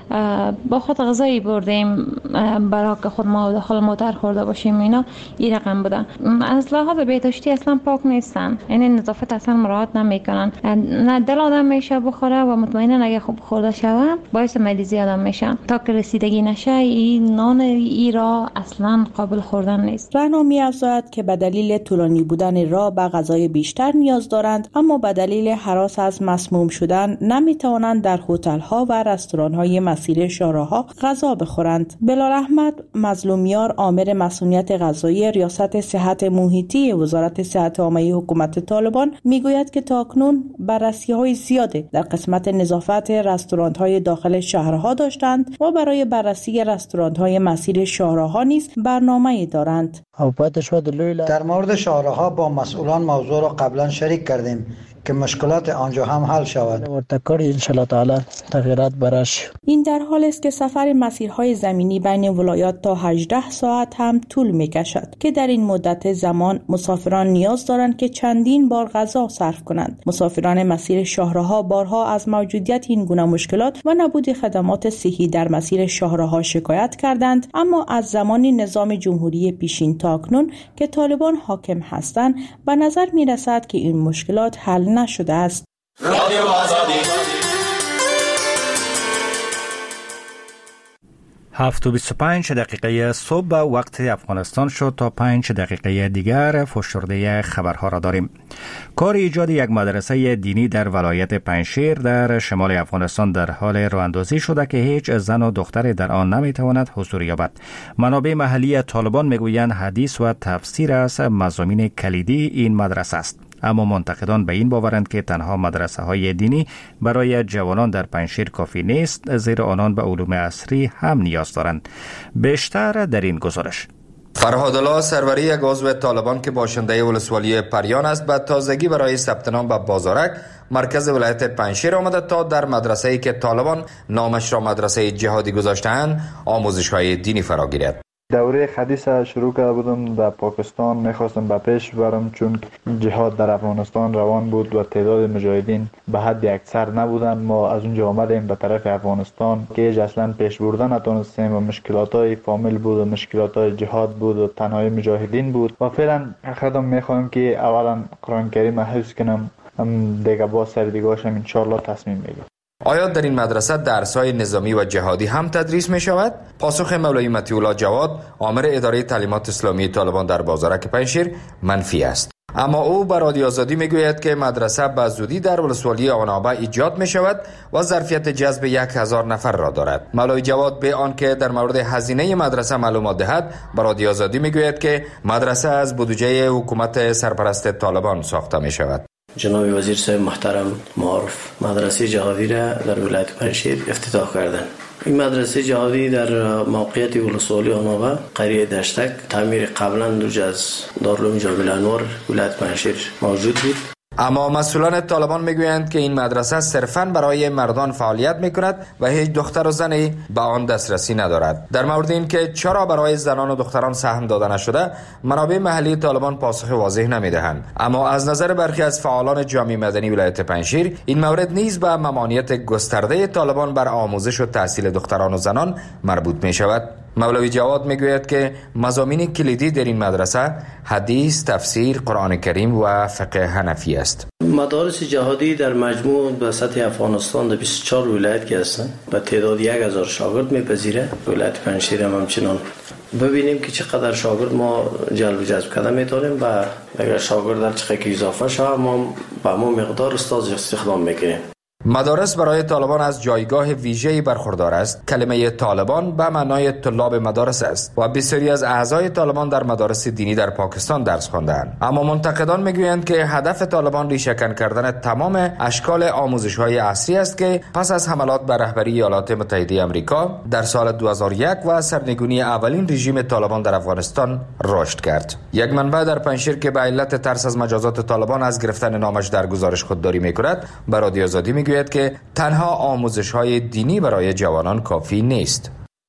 با خود غذایی بردیم برای که خود ما داخل موتر خورده باشیم. اینا این رقم بوده. از لحاظ بهداشتی اصلا پاک نیستن، یعنی نظافت اصلا مراعات نمیکنن. نه دل آدم میشه بخوره و مطمئنا اگه خوب خورده شوه باعث مریضی آدم میشه. تا که رسیدگی نشه این نان ایرا اصلا قابل خوردن نیست. رهنا می‌افزاید که به دلیل طولانی بودن راه به غذای بیشتر نیاز دارند، اما به دلیل هراس از مسموم شدن نمیتوانند در هتل‌ها و رستوران‌های مسیر شاهراها غذا بخورند. بلال احمد مظلومیار، آمر مسئولیت غذایی ریاست صحت محیطی وزارت صحت عامه حکومت طالبان میگوید که تاکنون بررسی‌های زیاده در قسمت نظافت رستوران‌های داخل شهرها داشتند و برای بررسی رستوران‌های مسیر شاهراها نیز برنامه دارند. در مورد شاهراها با مسئولان موضوع را قبلا شریک کردیم که مشکلات آنجا هم حل شود. این در حال است که سفر مسیرهای زمینی بین ولایات تا 18 ساعت هم طول می‌کشد که در این مدت زمان مسافران نیاز دارند که چندین بار غذا صرف کنند. مسافران مسیر شاهراها بارها از موجودیت این گونه مشکلات و نبود خدمات صحی در مسیر شاهراها شکایت کردند، اما از زمانی نظام جمهوری پیشین تا اکنون که طالبان حاکم هستند به نظر می‌رسد که این مشکلات حل نشده است. رادیو آزادی 7:25 دقیقه صبح وقت افغانستان شد. تا 5 دقیقه دیگر فشرده خبرها را داریم. کار ایجاد یک مدرسه دینی در ولایت پنجشیر در شمال افغانستان در حال راه اندازی شده که هیچ زن و دختری در آن نمیتواند حضور یابد. منابع محلی طالبان میگویند حدیث و تفسیر از مضامین کلیدی این مدرسه است. اما منتقدان به این باورند که تنها مدرسه های دینی برای جوانان در پنجشیر کافی نیست، زیرا آنان به علوم عصری هم نیاز دارند. بیشتر در این گزارش. فرهادالله سروری، یک عضو طالبان که باشنده ولسوالی پریان است، به تازگی برای ثبت نام به بازارک مرکز ولایت پنجشیر آمده تا در مدرسه‌ای که طالبان نامش را مدرسه جهادی گذاشته‌اند آموزش‌های دینی فرا گیرد. دوره حدیث شروع کرده بودم در پاکستان، میخواستم به پیش برم چون جهاد در افغانستان روان بود و تعداد مجاهدین به حد اکثر نبودن. ما از اونجا آمدیم به طرف افغانستان که اصلا پیش بردن نتونستیم و مشکلات‌های فامیل بود و مشکلات‌های جهاد بود و تنهایی مجاهدین بود و فعلا خودم میخوام که اولا قرآن کریم حفظ کنم، دیگه با سر دیگه‌اشم ان شاء الله تصمیم بگیرم. آیا در این مدرسه درس‌های نظامی و جهادی هم تدریس می شود؟ پاسخ مولوی مطیع الله جواد، آمر اداره تعلیمات اسلامی طالبان در بازارک پنجشیر، منفی است. اما او به رادیو آزادی می گوید که مدرسه به زودی در ولسوالی آنابه ایجاد می شود و ظرفیت جذب 1000 نفر را دارد. مولوی جواد به آنکه در مورد هزینه مدرسه معلومات دهد، به رادیو آزادی می گوید که مدرسه از بودجه حکومت سرپرست طالبان ساخته می شود. جناب وزیر صاحب محترم معارف مدرسه جهادی را در ولایت پنجشیر افتتاح کردند. این مدرسه جهادی در موقعیت ولسوالی آنابه قریه دشتک تعمیر قبلا دوج از دارالعلوم جامع الانوار ولایت پنجشیر موجود بود. اما مسئولان طالبان میگویند که این مدرسه صرفاً برای مردان فعالیت میکند و هیچ دختر و زنی به آن دسترسی ندارد. در مورد این که چرا برای زنان و دختران سهم داده نشده، منابع محلی طالبان پاسخ واضح نمیدهند. اما از نظر برخی از فعالان جامعه مدنی ولایت پنجشیر، این مورد نیز به ممانعت گسترده طالبان بر آموزش و تحصیل دختران و زنان مربوط می شود. مولوی جواد میگوید که مضامین کلیدی در این مدرسه حدیث، تفسیر، قرآن کریم و فقه حنفی است. مدارس جهادی در مجموع به سطح افغانستان در 24 ولایت که هستند به تعداد 1000 شاگرد میپذیره. ولایت پنجشیر هم همچنان. ببینیم که چقدر شاگرد ما جلب و جذب کرده میتونیم و اگر شاگرد در چقدر که اضافه شود ما به ما مقدار استاد استخدام میکنیم. مدارس برای طالبان از جایگاه ویژه‌ای برخوردار است. کلمه طالبان به معنای طلاب مدارس است و بسیاری از اعضای طالبان در مدارس دینی در پاکستان درس خواندند. اما منتقدان میگویند که هدف طالبان ریشه‌کن کردن تمام اشکال آموزش‌های عصری است که پس از حملات بر رهبری ایالات متحده آمریکا در سال 2001 و سرنگونی اولین رژیم طالبان در افغانستان رشد کرد. یک منبع در پنجشیر که به علت ترس از مجازات طالبان از گرفتن نامش در گزارش خودداری می‌کند، به رادیو آزادی میگوید که تنها آموزش‌های دینی برای جوانان کافی نیست.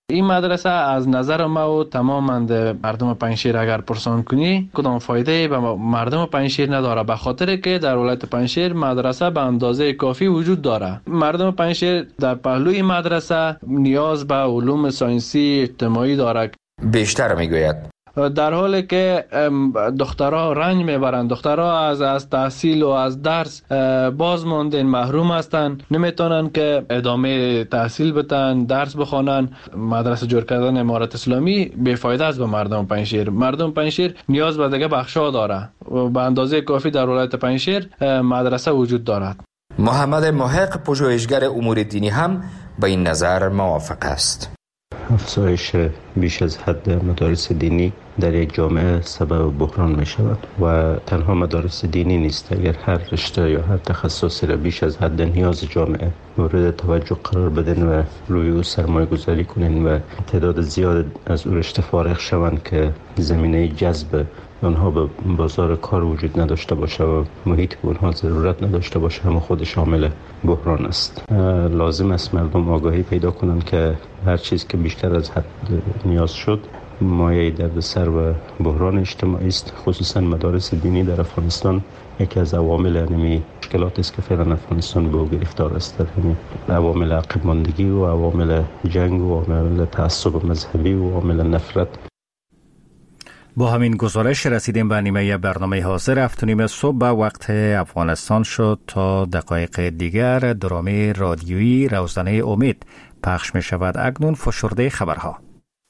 این مدرسه از نظر ما و تماما مردم پنجشیر اگر پرسان کنی کدام فایده به مردم پنجشیر نداره، به خاطر که در ولایت پنجشیر مدرسه به اندازه کافی وجود داره. مردم پنجشیر در پهلوی مدرسه نیاز به علوم ساینسی اجتماعی داره. بیشتر میگوید در حالی که دخترها رنج میبرند، دخترها از تحصیل و از درس باز ماندن، محروم هستند، نمیتونن که ادامه تحصیل بتن، درس بخوانن. مدرسه جور کردن امارت اسلامی بیفایده است به مردم پنجشیر. مردم پنجشیر نیاز به دیگه بخشا داره و به اندازه کافی در ولایت پنجشیر مدرسه وجود دارد. محمد محق پژوهشگر امور دینی هم به این نظر موافق است. افزایش بیش از حد مدارس دینی در یک جامعه سبب بحران می شود و تنها مدارس دینی نیست. اگر هر رشته یا هر تخصصی را بیش از حد نیاز جامعه مورد توجه قرار بدن و روی او سرمایه گذاری کنین و تعداد زیاد از او رشته فارغ شوند که زمینه جذب اونها به بازار کار وجود نداشته باشه و محیط به اونها ضرورت نداشته باشه، هم خود شامل بحران است. لازم است مردم آگاهی پیدا کنند که هر چیز که بیشتر از حد نیاز شد مایه دردسر و بحران اجتماعی است. خصوصا مدارس دینی در افغانستان یکی از عوامل مشکلات است که فعلا افغانستان به او گرفتار است. عوامل عقب ماندگی و عوامل جنگ و عوامل تعصب مذهبی و عوامل نفرت. با همین گزارش رسیدیم به نیمه برنامه حاضر 7:30 صبح به وقت افغانستان شد. تا دقایق دیگر درامه رادیویی روزنه امید پخش می شود. اکنون فشرده خبرها.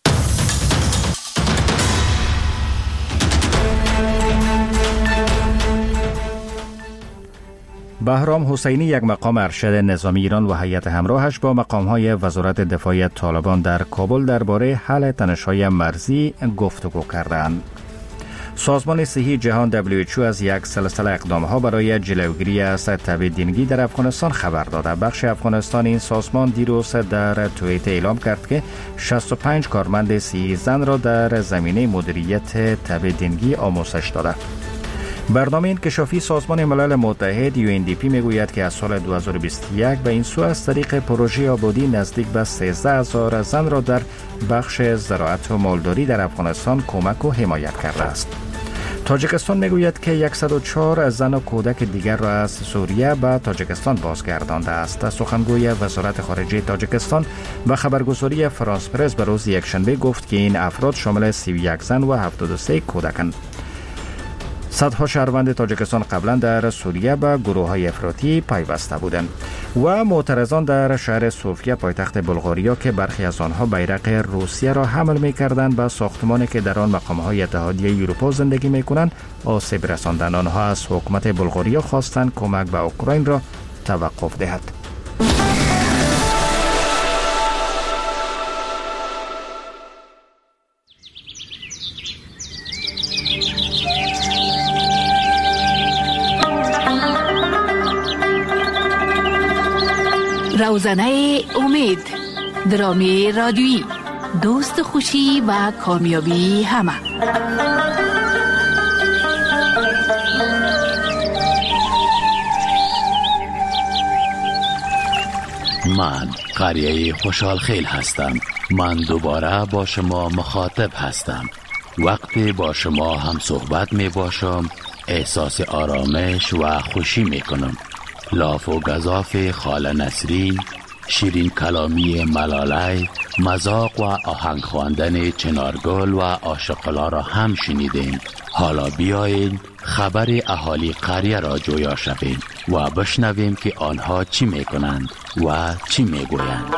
بهرام حسینی، یک مقام ارشد نظامی ایران و هیئت همراهش با مقام‌های وزارت دفاع طالبان در کابل درباره حل تنش‌های مرزی گفتگو کردند. سازمان صحی جهان WHO از یک سلسله اقدام‌ها برای جلوگیری از تب دنگی در افغانستان خبر داده. بخش افغانستان این سازمان دیروز در توییت اعلام کرد که 65 کارمند صحی زن را در زمینه مدیریت تب دنگی آموزش داده. برنامه انکشافی سازمان ملل متحد UNDP میگوید که از سال 2021 به این سو از طریق پروژه آبادی نزدیک به 13,000 زن را در بخش زراعت و مالداری در افغانستان کمک و حمایت کرده است. تاجیکستان میگوید که 104 زن و کودک دیگر را از سوریه به تاجیکستان بازگردانده است. سخنگوی وزارت خارجه تاجیکستان به خبرگزاری فرانس پرس به روز یکشنبه گفت که این افراد شامل 31 زن و 73 کودکند. صدها شهروند تاجیکستان قبلا در سوریه به گروه‌های افراطی پیوسته بودند. و معترضان در شهر سوفیا پایتخت بلغاریا که برخی از آنها بیرق روسیه را حمل می‌کردند به ساختمانی که در آن مقام‌های اتحادیه اروپا زندگی می‌کنند آسیب رساندند. آنها از حکومت بلغاریا خواستند کمک به اوکراین را توقف دهد. روزنه امید، درامه رادیویی، دوست خوشی و کامیابی همه. من قریه خوشحال خیل هستم. من دوباره با شما مخاطب هستم. وقتی با شما هم صحبت می باشم احساس آرامش و خوشی می کنم. لاف و گزاف خاله نسرین، شیرین کلامی ملاله، مذاق و آهنگ خواندن چنارگل و عاشقلا را هم شنیدین. حالا بیایید خبر اهالی قریه را جویا شویم و بشنویم که آنها چی میکنند و چی میگویند.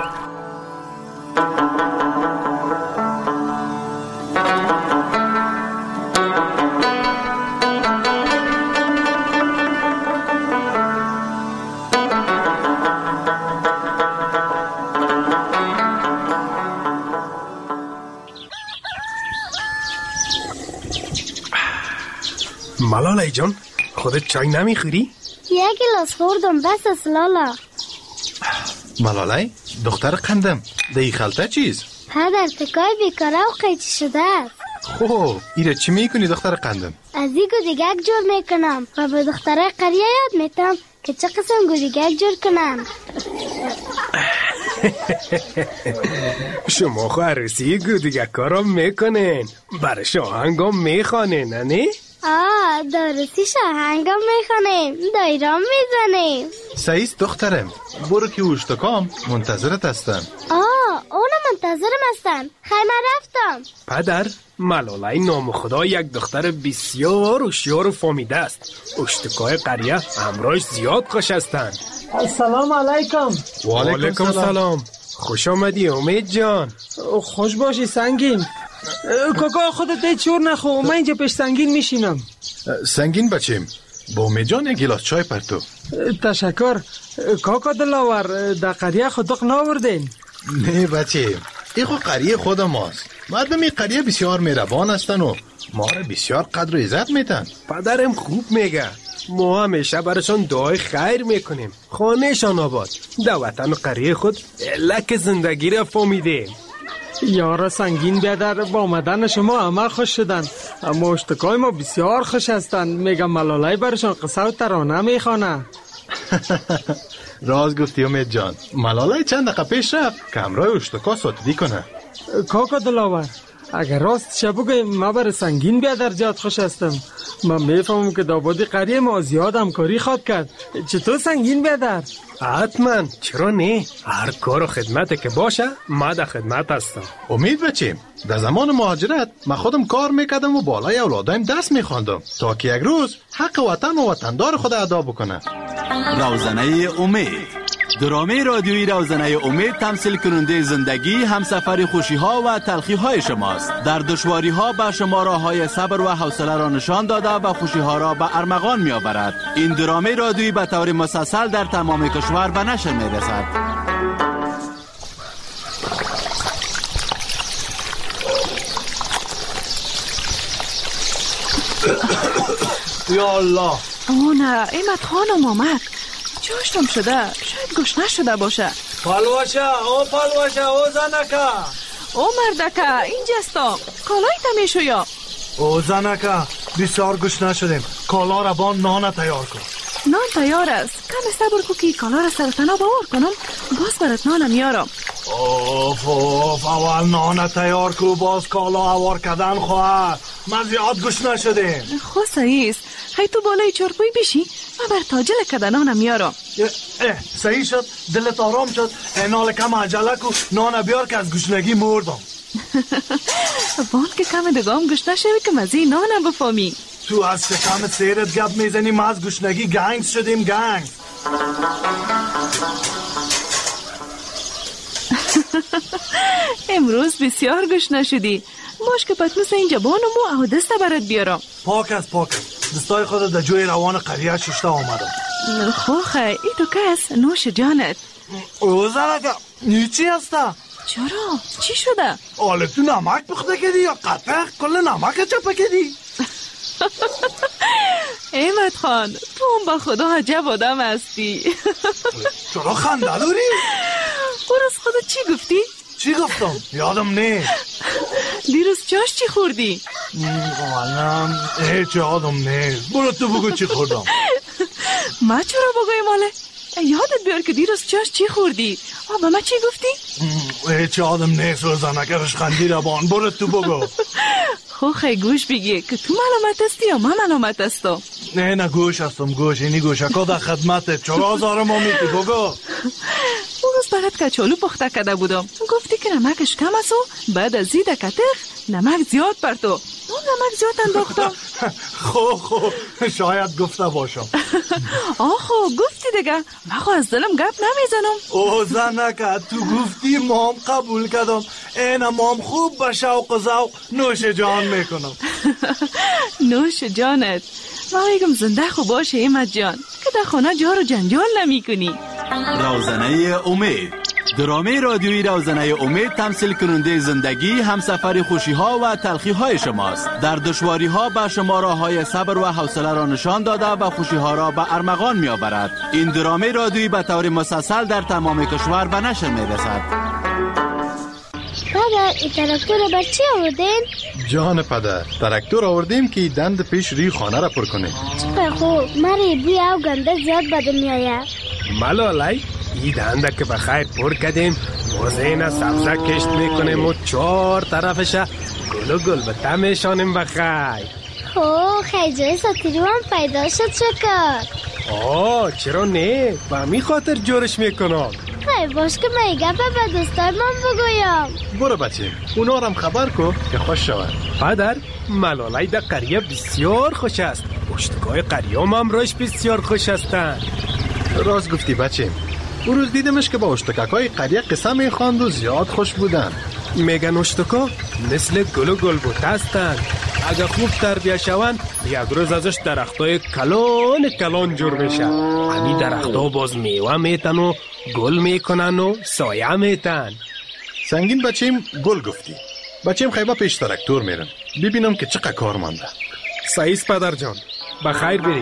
ملالای جان، خودت چای نمیخوری؟ یک گلاس خوردم بس است لالا. ملالای، دختر قندم، دی خلطه چیز؟ پدر تکای بیکاره و قیچی شده است. خوب، ایره چی میکنی دختر قندم؟ از این گودیگک جور میکنم و به دختره قریه یاد میتم که چه قسم گودیگک جور کنم. شما خو عروسی گودگکا را میکنین، برای شاهنگام میخوانین نه؟ عروسی شاهنگام میخوانیم، دایرام میزنیم. سعید دخترم، برو که اوشتکام منتظرت هستن. اونا منتظرم هستن. خیمه رفتم. پدر، ملالای نام خدا یک دختر بسیار هوشیار و فهمیده است. اشتکای قریه همراهش زیاد خوش هستند. السلام علیکم. و علیکم سلام. خوش آمدی امید جان. خوش باشی سنگین. کاکا خودت چور نخو، من اینجا پیش سنگین میشینم. سنگین بچیم، با امید جان یک گلاس چای پرتو. تشکر. کاکا دلاور، در قریه خودق ناوردین؟ نه بچیم، این خود قریه خود ماست. مردم این قریه بسیار مهربان هستن و ما را بسیار قدر و عزت میتن. پدرم خوب میگه، ما همیشه براشون دعای خیر میکنیم. خانهشان آباد، در وطن قریه خود لک زندگی را فهمیدیم. یارا سنگین بیادر، با آمدن شما همه خوش شدن، اما اشتکای ما بسیار خوش هستن. میگم ملالای برشان قصه و ترانه میخوانه. راز گفتی امید جان، ملالای چند دقیقه پیش رفت که همراه اشتکا ساتدی کنه. کاکا دلاور، اگر راست شبو گویم ما بر سنگین بیادر زیاد خوش هستم. من میفهمم که دابادی قریه ما زیاد همکاری خواد کرد. چطور سنگین بیادر؟ حتما، چرا نه؟ هر کار و خدمت که باشه ما در خدمت هستم. امید بچیم، در زمان مهاجرت من خودم کار میکردم و بالای اولادایم دست میخواندم تا که یک روز حق وطن و وطندار خود ادا بکنه. روزنه امید، درامه رادیویی روزنه امید تمثیل کننده زندگی، همسفر خوشی ها و تلخی های شماست. در دشواری ها به شما راه های صبر و حوصله را نشان داده و خوشی ها را به ارمغان می آورد. این درامه رادیویی به طور مسلسل در تمام کشور به نشر می رسد. یا الله. نه، ایمت خانم آمد. جاشتم شده، شاید گوش نشده باشه. پالوشه، او پالوشه، او زنکه، او مردکه، اینجاستا. کالایت میشو یا؟ او زنکه، بسیار گوش نشدیم. کالا را با نان تیار کن. نان تیار است. کم صبر کو که کالا را سرتنا باور کنم، باز برات نانم میارم. اوف اول نان تیار کو، باز کالا آوار کردن خواه. من زیاد گوش نشدیم. خو صحیح است. هی تو بالای چارپوی بشی، من بر تاجل کده نانم میارم. صحیح شد، دلت آرام شد. اینال کم عجله کو، نان بیار که از گوشنگی مردم. وان که کم دگام گوش نشوی که مزی نانم بفهمی. تو از شکم سیرت گپ میزنی، ما از گوشنگی گنگز شدیم. گنگز. امروز بسیار گوش نشدی. باش که پتنوس اینجا بانمو او دسته برات بیارم. پاک است. دستای خود در جوی روان قریه ششته آمدم. خوخه ای تو کس نوش جانت. او زنکه نیچی هسته؟ چرا؟ چی شده؟ آله تو نمک بخده کدی یا قطع کل نمک چپه کدی؟ احمد خان، تو هم با خدا عجب آدم هستی. چرا خنده داری؟ برس خدا چی گفتی؟ چی گفتم؟ یادم نه. دیروز چاش چی خوردی؟ منم هیچ یادم نه. برو تو بگو چی خوردم. ما چرا بگویم آله؟ یادت بیار که دیروز چاش چی خوردی؟ با من چی گفتی؟ هیچ یادم نه. سوزنکرش خندی را بان. برو تو بگو. خوخه گوش بگی که تو ملامت هستی یا من ملامت هستم؟ نه گوش هستم. گوش اینی گوشکا در خدمته. چرا آزارم آمیتی؟ بگو. اون روز برات کچالو پخته کرده بودم. گفتی که نمکش کم است و بعد از زیده کتر نمک زیاد پرتو. اون نمک زیاد انداختم. خو شاید گفته باشم. آخو گفتی دیگه. من خو از دلم گپ نمیزنم. او زنکه تو گفتی مام قبول کردم. این مام خوب به شوق و ذوق نوش جان میکنم. نوش جانت. ما میگم زنده خوب باشه احمد جان که در خانه جار و جنجال نمی کنی. روزنه امید، درامه رادیویی روزنه امید تمثیل کننده زندگی، همسفر خوشی ها و تلخی های شماست. در دشواری ها به شما راه های صبر و حوصله را نشان داده و خوشی ها را به ارمغان می آورد. این درامه رادیویی به طور مسلسل در تمام کشور به نشر می رسد. پدر، این تراکتور بر چی آوردین؟ جان پدر، تراکتور آوردیم که دند پیش ری خانه را پر کنیم. چقدر خوب. مری بوی او گنده زیاد بدم میآید. ملالای، این دنده که بخیر پر کردیم باز این سبزه کشت میکنیم و 4 طرفش گل و گل به تمیشانیم بخیر. خیلی جای ساتیری هم پیدا شد شکر. چرا نه؟ به همین خاطر جورش میکنم. خیلی باش که من گپ به دوستای من بگویم. برو بچه اونا رو هم خبر کن که خوش شود. پدر ملالای در قریه بسیار خوش است. اشتکای قریه هم روش بسیار خوش هستند. راست گفتی بچه. اون روز دیدمش که با اشتکاکای قریه قصه میخواند و زیاد خوش بودن. میگن اشتکا مثل گل و گلبوته هستند. اگه خوب تربیه شوند یک روز ازش درختای کلان جور میشه. همین درختها باز میوه میتن و گل میکنن و سایه میتن. سنگین بچه‌م گل گفتی. بچه‌م خیبه پیش ترکتور میرم ببینم که چقدر کار مانده. سعید پدر جان بخیر برید.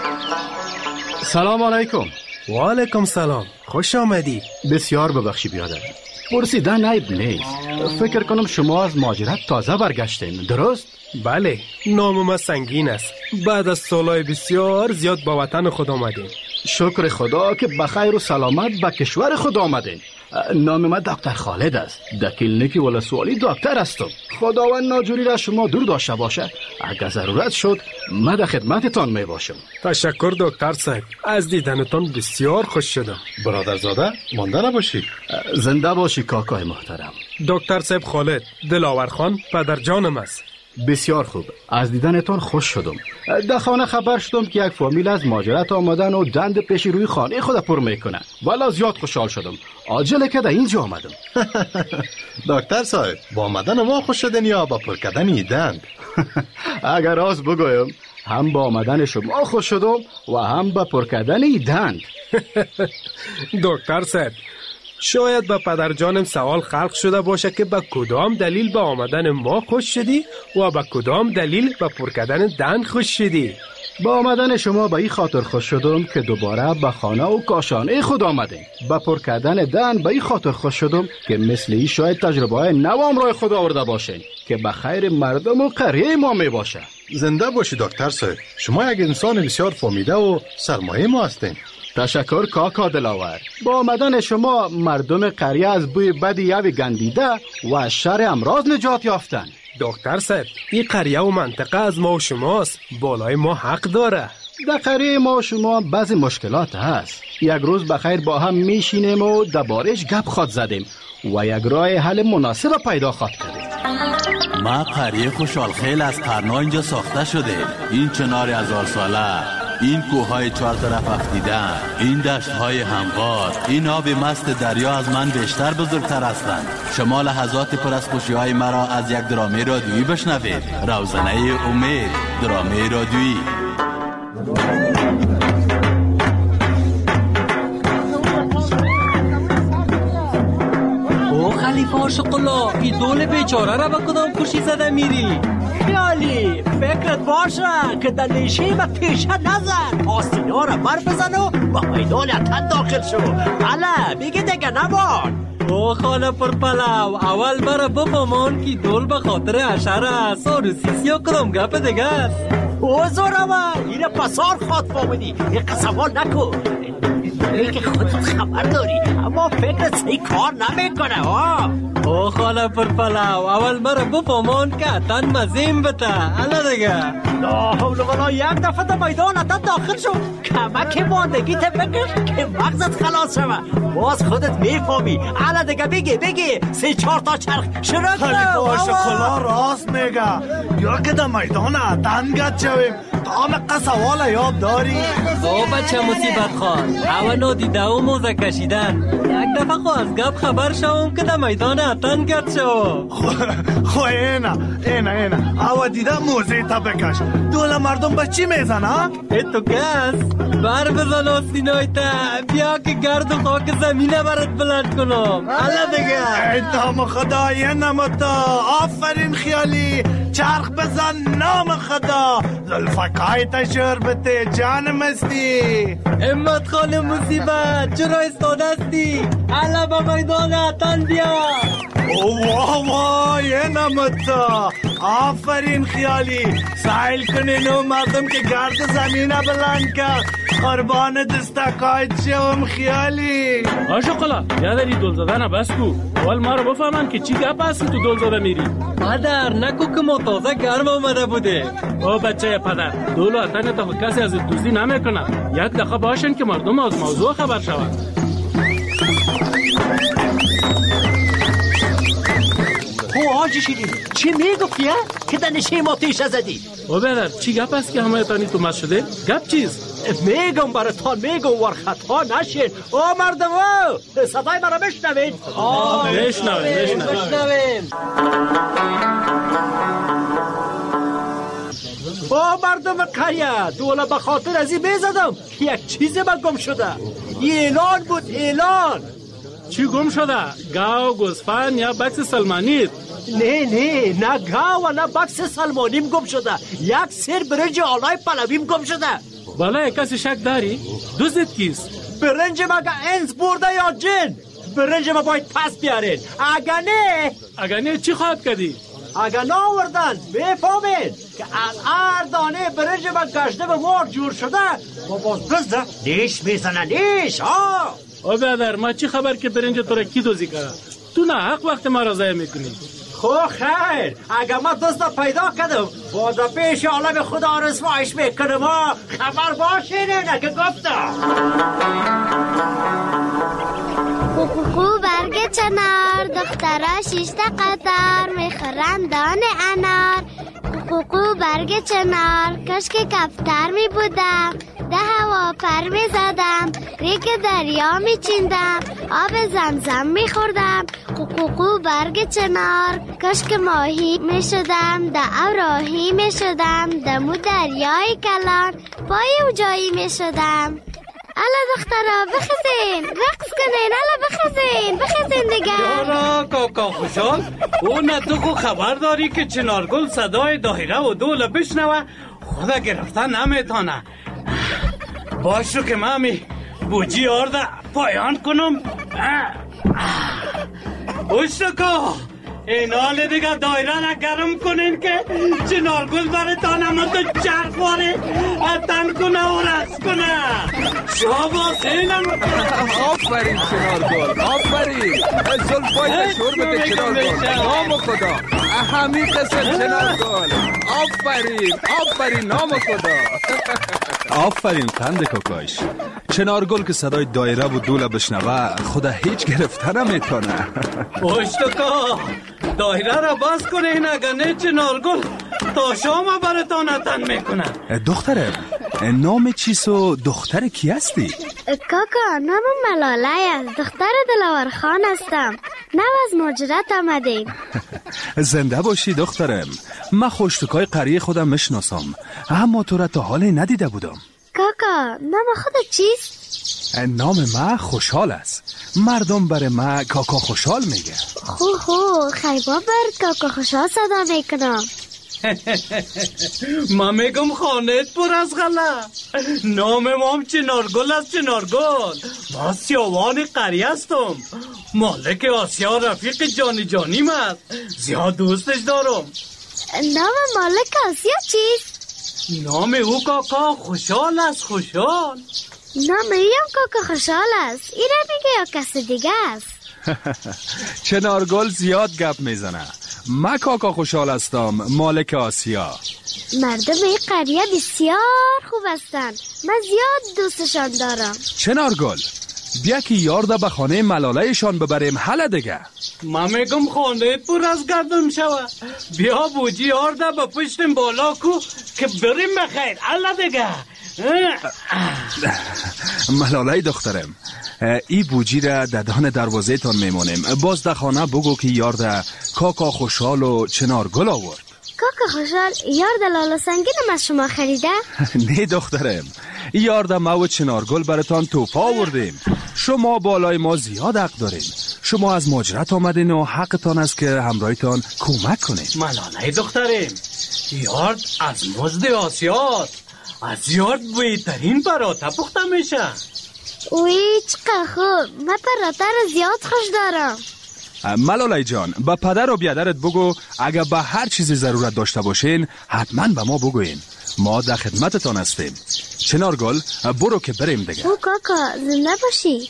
سلام علیکم. و علیکم سلام. خوش آمدی. بسیار ببخشی بیادر. پرسیدن عیب نیست. فکر کنم شما از مهاجرت تازه برگشتین، درست؟ بله، نام ما سنگین است. بعد از سالهای بسیار زیاد با وطن خود آمدیم. شکر خدا که بخیر و سلامت به کشور خود آمدین. نام من دکتر خالد است. در کلینیک ولسوالی دکتر هستم. خداوند ناجوری را شما دور داشته باشه. اگر ضرورت شد من در خدمتتان می باشم. تشکر دکتر صاحب، از دیدنتان بسیار خوش شدم. برادرزاده مانده نباشی. زنده باشی کاکای محترم. دکتر صاحب خالد دلاور خان پدر جانم است. بسیار خوب، از دیدنتان خوش شدم. در خانه خبر شدم که یک فامیل از مهاجرت آمدن و دند پیش روی خانه خود پر میکنن. والا زیاد خوشحال شدم. عاجله که در اینجا آمدم. دکتر صاحب با آمدن ما خوش شدن یا با پر کردن این دند؟ اگر راست بگویم هم با آمدن شما خوش شدم و هم با پر کردن این دند. دکتر صاحب شاید با پدر جانم سوال خلق شده باشه که با کدام دلیل با آمدن ما خوش شدی و با کدام دلیل با پر کردن دند خوش شدی. با آمدن شما به این خاطر خوش شدم که دوباره به خانه و کاشانه خود آمدیم. با پر کردن دند به این خاطر خوش شدم که مثل این شاید تجربه نوام رای خود آورده باشین که به خیر مردم و قریه ما می باشه. زنده باشی دکتر صاحب. شما یک انسان بسیار فامیده و سرمایه ما هستین. تشکر کاکا دلاور. با آمدن شما مردم قریه از بوی بد یوی گندیده و از شر امراض نجات یافتن. دکتر صاحب این قریه و منطقه از ما و شماست. بالای ما حق داره. در قریه ما و شما بعضی مشکلات هست. یک روز بخیر با هم میشینیم و دربارش گپ خود زدیم و یک راه حل مناسب پیدا خواهد کردیم. ما قریه خوشحال خیل از قرنا اینجا ساخته شده. این چنار 1000 ساله، این کوههای 4 طرف افتیدن، این دشتهای هموار، این آب مست دریا از من بیشتر بزرگتر هستند. شما لحظات پر از خوشی‌های مرا از یک درامه رادیویی بشنوید. روزنه امید، درامه رادیویی. او خلیفه عاشق‌الله، این دول بیچاره را به کدام خوشی زده میری؟ خیالی فکرت باشه که در لیشه و پیشه نزن، آسینا را بر بزن و با میدان اتن داخل شو. حالا بگی دیگه نبان. او خاله پر پلو، اول برا بفهمان که دول به خاطر عشر است. آروسیسی ها کدام گپ دیگه است. او زورمه اینه پسار خواد فامدی. این قسمال نکن ای که خودت خبر داری اما فکرت سی کار نمیکنه. او خاله پر پلو، اول مرا بفهمان که اتن مزیم بته. الا دیگه لا حول ولا یک دفعه در میدان اتن داخل شو. کمک ماندگی ته بکش که مغزت خلاص شوه. باز خودت میفهمی. الا دیگه بگی 3-4 تا چرخ شروع کنه. خلیفه عاشق‌الله راست میگه. یا که در میدان اتن گد شویم. تا سوال یاد داری؟ او بچه مصیبت خان، اول نادیده و موزه کشیدن. یک دفعه خو از گپ خبر شوم که در میدان اتن گرد شو. خو اینا او دیده موزه تا بکش. دول مردم با چی میزنن؟ تو کس بر بزن آسینای تا بیا که گرد و خاک زمینه برات بلند کنم. حالا دیگه ایتام خدا یه نمتا. آفرین خیالی چرخ بزن نام خدا. زلفکای تشور بته جان مستی. امت خانم مصیبت چرا استاده استی؟ حالا با میدان اتن بیا. واه واه یه نمتا آفرین خیالی سایل کنین و مردم که گرد زمینه بلند کرد قربان دستکایت شوم خیالی. آشقلا یادری دول زدن بس کو اول ما رو بفهمن که چی گپ هست تو دول زده میری. پدر نگو که ما تازه گرم آمده بوده. او بچه پدر دولو اتن تا کسی از دوزی نمیکنه. یک دقیقه باشن که مردم از موضوع خبر شوند. او آجی شیرین چی میگفتی که دنشه ما تیش زدی؟ او برادر چی گپ است که همه تانی تو مست شده؟ گپ چیز؟ میگم براتان میگم ور خطا نشین. او مردم صدای مرا بشنوین. بشنوین. او مردم قریه دولا به خاطر ازی بیزدم یک چیزی من گم شده. اعلان بود اعلان. چی گم شده؟ گاو گوسفند یا بکس سلمانیت؟ نه گاو و نه بکس سلمانیم گم شده. یک سر برنج آلای پلویم گم شده. بالای کسی شک داری؟ دوستت کیست؟ برنج مگه انس برده یا جن؟ برنج ما باید پس بیارین. اگه نه چی خواهد کردی؟ اگه ناوردن بفهمین که هر دانه برنج ما گشته به مار جور شده ما باز بزده نیش میزنه نیش. او برادر ما چی خبر که برنج تو را کی دوزی کرد؟ تو نه حق وقت ما را ضایع میکنی. خو خیر اگه ما دزد پیدا کردم باز پیش عالم خدا آرزمایش میکنم. خبر باشین نه که گفتم. خوب برگ چنار دخترا شیشته قطار میخورن دان انار. خوب برگ چنار کاش که کفتر می بودم ده هوا پر می زدم ریگ دریا می چیندم آب زمزم می خوردم. خوب برگ چنار کاش که ماهی می شدم ده راهی می شدم دمو دریای کلان پای او جایی می شدم. الا دخترا بخزین رقص کنین. الا بخزین دیگه. یارا کاکا خوشحال اون تو خو خبر داری که چنارگل صدای دایره و دول بشنوه خدا گرفتن نمیتانه. باشو که مامی بوجی آرده پایان کنم. اوشتکا این حال دیگه دایره نگرم کنین که چنارگل برتان همه تو چرخ واره اتن کنه و رس کنه. شاباس اینم. آفرین چنارگل آفرین. زلفای مشهور بده چنارگل. نام خدا همی قسم چنارگل. آفرین نام خدا. آفرین قند کاکاش. چنارگل که صدای دایره و دوله بشنوه خدا هیچ گرفته نمیتونه. اوشتکا دایره را باز کنین اگر نه چنارگل تا شام براتان اتن میکنه. دخترم نام چیست و دختر کی هستی؟ کاکا نام ملاله است. دختر دلاور خان هستم. نو از مهاجرت آمدیم. زنده باشی دخترم. من خوشتکای قریه خودم میشناسم اما تو را تا حال ندیده بودم. کاکا نام خودت چیست؟ نام من خوشحال است. مردم برای من کاکا خوشحال میگه. خو خیبا برد کاکا خوشحال صدا میکنم. ما میگم خانت پر از غله. نام مام چنارگل است. چنارگل ما سیاوان قریه هستم. مالک آسیا رفیق جانیم است. زیاد دوستش دارم. نام مالک آسیا چیست؟ نام او کاکا خوشحال است. خوشحال نام ایم کاکا خوشحال است. این را میگه یا کس دیگه است؟ چنارگل زیاد گپ میزنه. من کاکا خوشحال هستم مالک آسیا. مردم این قریه بسیار خوب هستن. من زیاد دوستشان دارم. چنارگل بیا که یارده به خانه ملالهشان ببریم. حالا دیگه من میگم خانه پر از گردم شوه. بیا بوجی یارده به پشتم بالا کو که بریم بخیر. حالا دیگه ملاله دخترم ای بوجی را ددان دروازه تان میمونیم. باز در خانه بگو که یارده کاکا خوشحال و چنارگل آورد. کاکا خوشحال یارده لالا سنگینم از شما خریده؟ نه دخترم یارده ما و چنارگل براتان توپا آوردیم. شما بالای ما زیاد حق دارین. شما از مهاجرت آمدین و حقتان است که همراهتان کمک کنین. ملاله دخترم یارد از مزد آسیات. از یارد بهترین پراته پخته میشه. اوی چقدر خوب. من پراته رو زیاد خوش دارم. ملالای جان با پدر و بیادرت بگو اگر به هر چیزی ضرورت داشته باشین حتما به ما بگوین. ما در خدمتتان هستیم. چنارگل برو که بریم دیگه. او کاکا زنده باشی.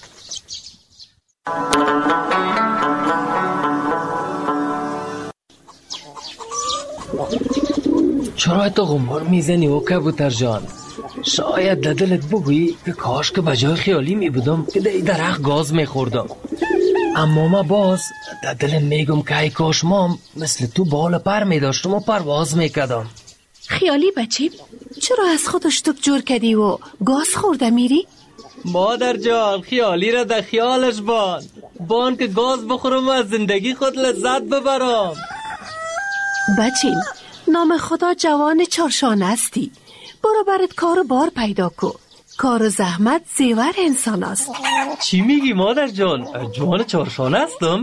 چرا تو غمار میزنی او کبوتر جان؟ شاید در دلت بگویی که کاش که بجای خیالی میبودم که در درخت گاز میخوردم، اما ما باز در دلم میگم که ای کاش ما مثل تو بال پر میداشتم و پرواز میکردم. خیالی بچیم، چرا از خودش تو جور کردی و گاز خورده میری؟ مادر جان خیالی را در خیالش بان که گاز بخورم و از زندگی خود لذت ببرم. بچیم، نام خدا جوان چارشان هستی، برو برات کار و بار پیدا کو. کار و زحمت زیور انسان است. چی میگی مادر جان؟ جوان چارشان هستم؟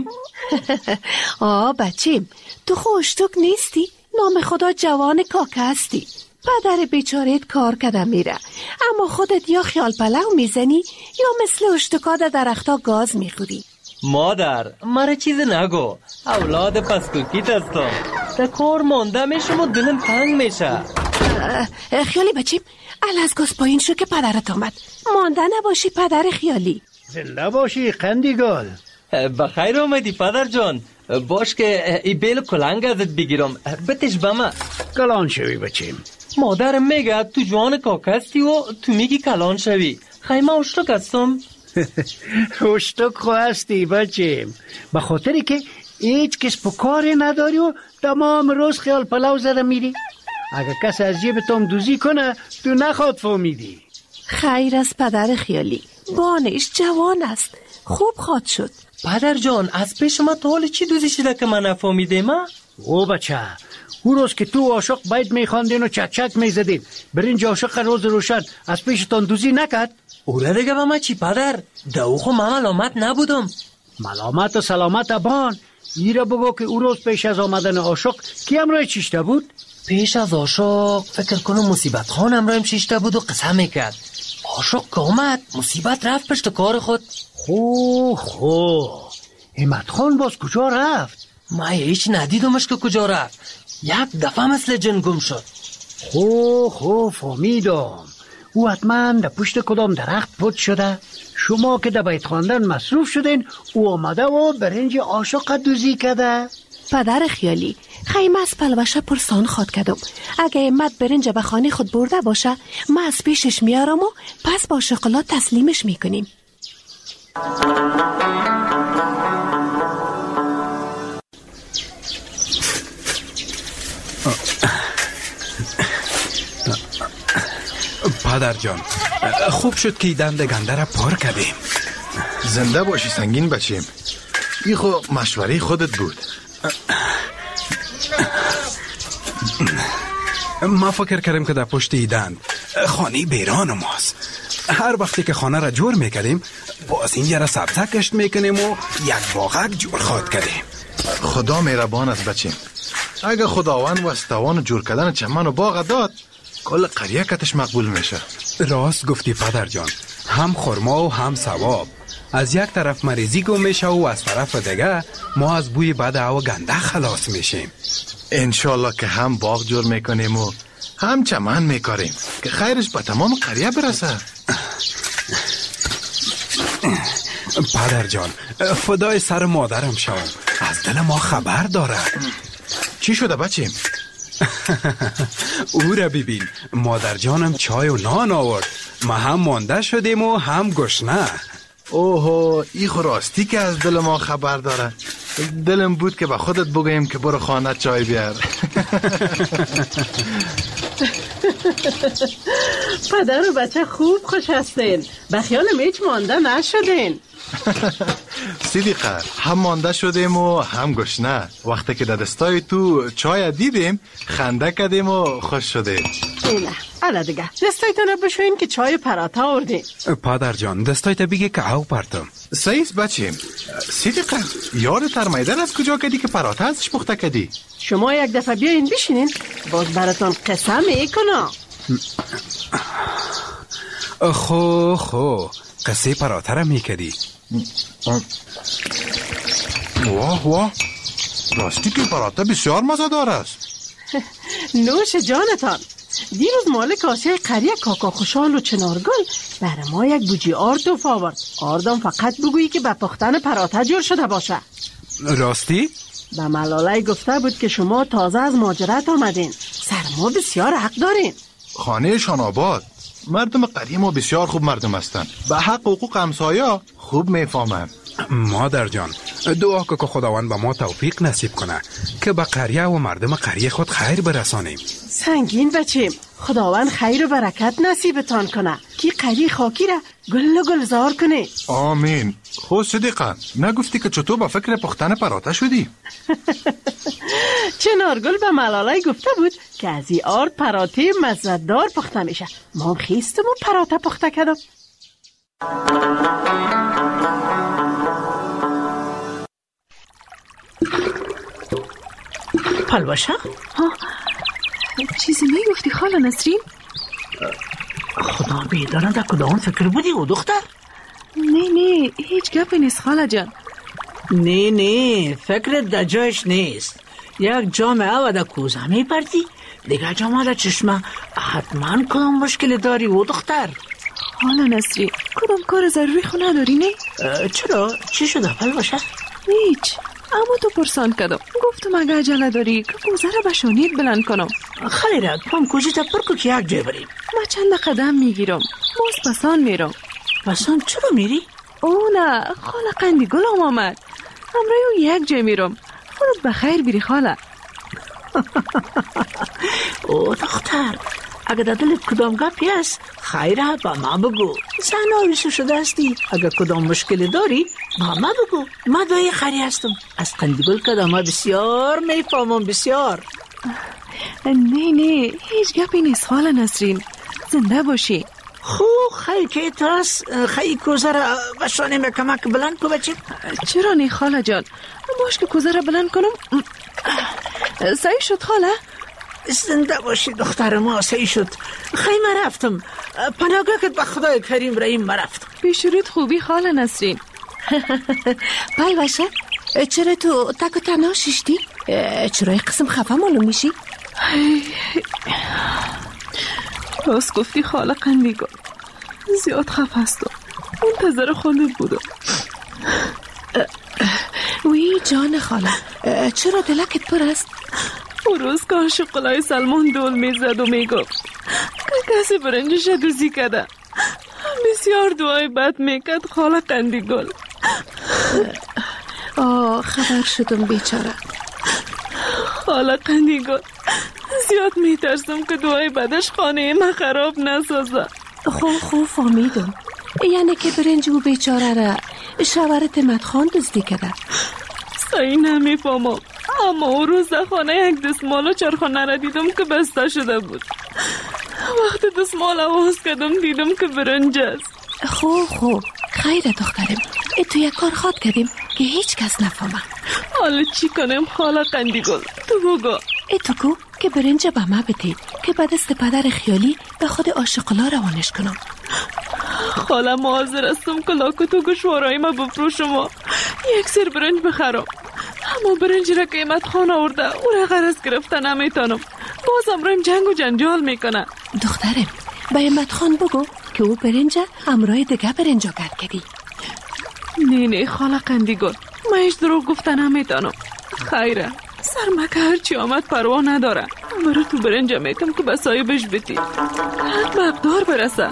بچیم، تو خوشتوک نیستی؟ نام خدا جوان کاکه هستی. پدر بیچارت کار کده میره، اما خودت یا خیال پلو میزنی یا مثل اشتکا در درختا گاز میخوری. مادر مرا چیز نگو، اولاد پسکوکیت هستم، در کار مانده میشم و دلم تنگ میشه. خیالی بچیم، از گاز پایین شو که پدرت آمد. مانده نباشی پدر خیالی. زنده باشی قندیگال. بخیر آمدی پدر جان. باش که ای بیل کلنگ ازت بگیرم، بتش بما. کلان شوی بچیم. مادرم میگه تو جوان کاکه هستی و تو میگی کلان شوی. خیمه اشتک هستم. اشتک خو هستی بچیم، به خاطری که هیچ کس پکاری نداری و تمام روز خیال پلو زده میری. اگر کس از جیبتم دوزی کنه تو نخواد فهمیدی. خیر از پدر خیالی، بانش جوان است، خوب خواد شد. پدر جان از پیش ما تا حال چی دوزی شده که من نفهمیدم؟ او بچه، او روز که تو عاشق بیت میخواندین و چک چک میزدین، برینج عاشق روز روشن از پیشتان دوزی نکرد؟ او را دیگه به ما چی پدر؟ دو خو من ملامت نبودم. ملامت و سلامت بان. ایره بگو که او روز پیش از آمدن عاشق کی امرای چیشته بود؟ پیش از عاشق فکر کنم مصیبت خان امرایم شیشته بود و قسم میکرد. عاشق که آمد مصیبت رفت پشت کار خود. خو همت خان باز کجا رفت؟ ما هیچ ندیدمش که کجا رفت. یک دفعه مثل جن گم شد. خو فهمیدم. او حتما در پشت کدام درخت پشت شده. شما که در بیت خواندن مصروف شدین، او آمده و برنج عاشق دوزی کرده. پدر خیالی، خیمه از پلوشه پرسان خواد کردم. اگه امت برنج به خانه خود برده باشه، ما از پیشش میارم و پس با شکلات تسلیمش میکنیم. پدر جان، خوب شد که دنده گنده را پار کردیم. زنده باشی سنگین بچیم. ای خو مشوره خودت بود. ما فکر کردیم که در پشت ایدن خانه بیران ماست. هر وقتی که خانه را جور میکردیم باز این یه را سبزه کشت میکنیم و یک باغک جور خواد کردیم. خدا مهربان است بچیم. اگه خداوند و استوان جور کردن چمن و باغ داد، کل قریه کتش مقبول میشه. راست گفتی پدر جان، هم خرما و هم ثواب. از یک طرف مریضی گم میشه و از طرف دیگه ما از بوی بد و گنده خلاص میشیم. انشالله که هم باغ جور میکنیم و هم چمن میکاریم که خیرش به تمام قریه برسه. پدر جان، فدای سر مادرم شوم، از دل ما خبر داره. چی شده بچیم؟ او را ببین، مادر جانم چای و نان آورد. ما هم مانده شدیم و هم گشنه. اوه، ای خو راستی که از دل ما خبر داره. دلم بود که به خودت بگویم که برو خانه چای بیار. پدر و بچه خوب خوش هستین، به خیالم هیچ مانده نشدین. صدیقه، هم مانده شدیم و هم گشنه. وقتی که در دستای تو چای دیدیم خنده کردیم و خوش شدیم. اینه حالا دیگه دستایتون بشوین که چای پراتا آوردین. پدر جان، دستایت بگی که او پرتم. سعیس بچیم. صدیقه، یاد ترمیدن از کجا کردی که پراتا ازش پخته کردی؟ شما یک دفعه بیاین بشینین، باز براتون قسم میکنم. خو قصه پراتا را میکردی. واه واه، راستی که پراته بسیار مزه‌دار است. نوش جانتان. دیروز مالک آسیای قریه کاکا خوشحال و چنارگل برای ما یک بوجی آرد توف آورد. آردم فقط بگویی که به پختن پراته جور شده باشه. راستی؟ به ملاله گفته بود که شما تازه از مهاجرت آمدین، سرما بسیار حق دارین. خانهشان آباد. مردم قریه ما بسیار خوب مردم هستند. به حق حقوق همسایه خوب میفهمند. مادر جان، دعا که خداوند به ما توفیق نصیب کنه که به قریه و مردم قریه خود خیر برسانیم. سنگین بچیم، خداوند خیر و برکت نصیبتان کنه که قریه خاکی را گل و گلزار کنه. آمین. خود صدیقه، نگفتی که چطور به فکر پختن پراته شدی؟ چنارگل به ملاله گفته بود که از این آرد پراته مزه‌دار پخته میشه. ما خیستم و پراته پخته کردم. پلوشه؟ چیزی میگفتی خاله نسرین؟ خدا بیدانه در کدام فکر بودی او دختر؟ نه هیچ گپی نیست خاله جان. نه فکرت در جایش نیست. یک جامعه و در کوزه میپردی، دیگه جامعه در چشمه. حتما کدام مشکل داری او دختر؟ خاله نسرین کدام کار ضروری خو نداری نه؟ چرا؟ چی شده پلوشه؟ هیچ، اما تو پرسان کردم. گفتم اگه عجله داری که کوزه را به شانیت بلند کنم. خیره پام کوزه تا پر که یک جای بریم. من چند قدم میگیرم، باز پسان میرم. پسان چرا میری؟ او نه، خاله قندی گلم آمد. همراه او یک جای میرم. خودت بخیر بیری خاله. او دختر، اگه در دلت کدام گپی است خیره با ما بگو. زن آویسو شده استی. اگه کدام مشکل داری با ما بگو. ما دایی خری هستم. از قندگل کدام بسیار میفهمم بسیار. نه هیچ گپی نیست خاله نسرین. زنده باشی. خیلی که تاس خیلی کوزه را بشانه میکمک بلند کو بچه. چرا نی خاله جان؟ باش که کوزه را بلند کنم. سعی شد خاله؟ زنده باشی دختر ما، سعی شد. خیلی رفتم پناهگاه که به خدای کریم رحیم رفتم. بیشورت خوبی خاله نسرین. پلوشه چرا تو تک و تنها شیشتی؟ چرا یک قسم خفه معلوم میشی؟ راست گفتی خاله قندیگل، زیاد خفه هستم. منتظر خودت بودم. وی جان خاله، چرا دلکت پر است؟ اون روز که عاشق قلای سلمان دول میزد و میگفت که کسی برنجش دوزی کده. بسیار دعای بد میکرد خاله قندیگل. خبر شدم بیچاره. خاله قندیگل، زیاد میترسم که دعای بدش خانه من خراب نسازه. خوب فهمیدم. یعنی که برنج و بیچاره را شوهرت مدخان دزدی کده. صحیح نمیفهمم، اما اون روز در خانه یک دستمال و چرخانه را دیدم که بسته شده بود. وقتی دستمال آواز کردم دیدم که برنج است. خوب خیره دخترم، تو یک کار خواد کردیم که هیچ کس نفهمه. حالا چی کنم خاله قندیگل؟ تو بگو. تو گو که برنج به ما بدی که به دست پدر خیالی به خود عاشقلا روانش کنم. خاله ما حاضر هستم که لاکت و گوشوارای ما بفروشم و یک سر برنج بخرم. اما برنج را که امت خان آورده او را غرض گرفته نمیتانم. باز امرایم جنگ و جنجال میکنه. دخترم به امت خان بگو که او برنج امرای دیگه برنجا گرد کردی. نه خاله قندیگل، من هیچ دروغ گفته نمیتانم. خیره سرمکه هرچی آمد پروا نداره. برو تو برنج میتم که به صاحبش بیتی به ابدار برسه.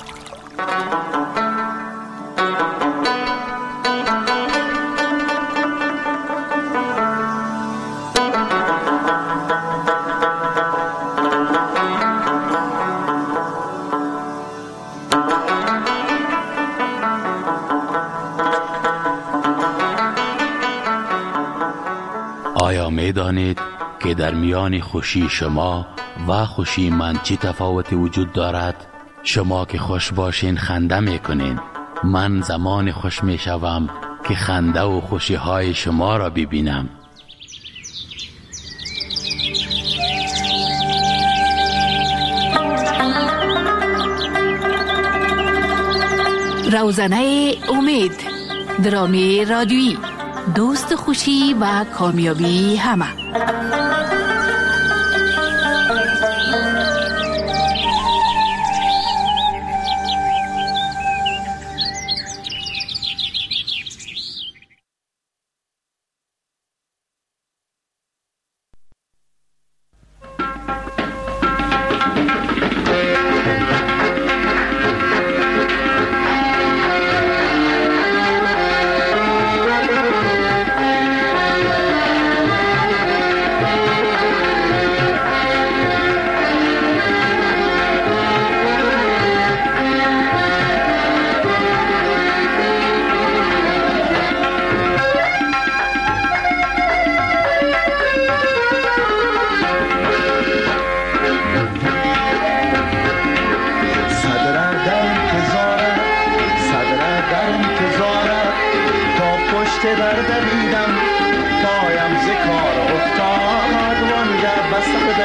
آیا می دانید که در میان خوشی شما و خوشی من چی تفاوتی وجود دارد؟ شما که خوش باشین خنده می کنین. من زمان خوش می شوم که خنده و خوشی های شما را ببینم. روزنه امید، درامی رادیویی دوست خوشی و کامیابی همه.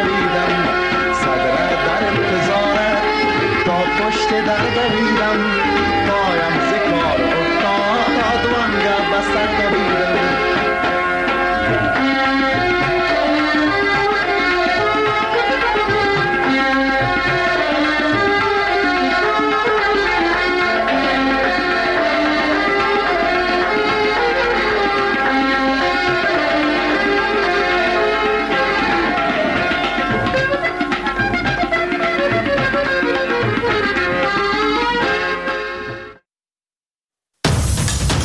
در انتظارت تا پشت در دویدم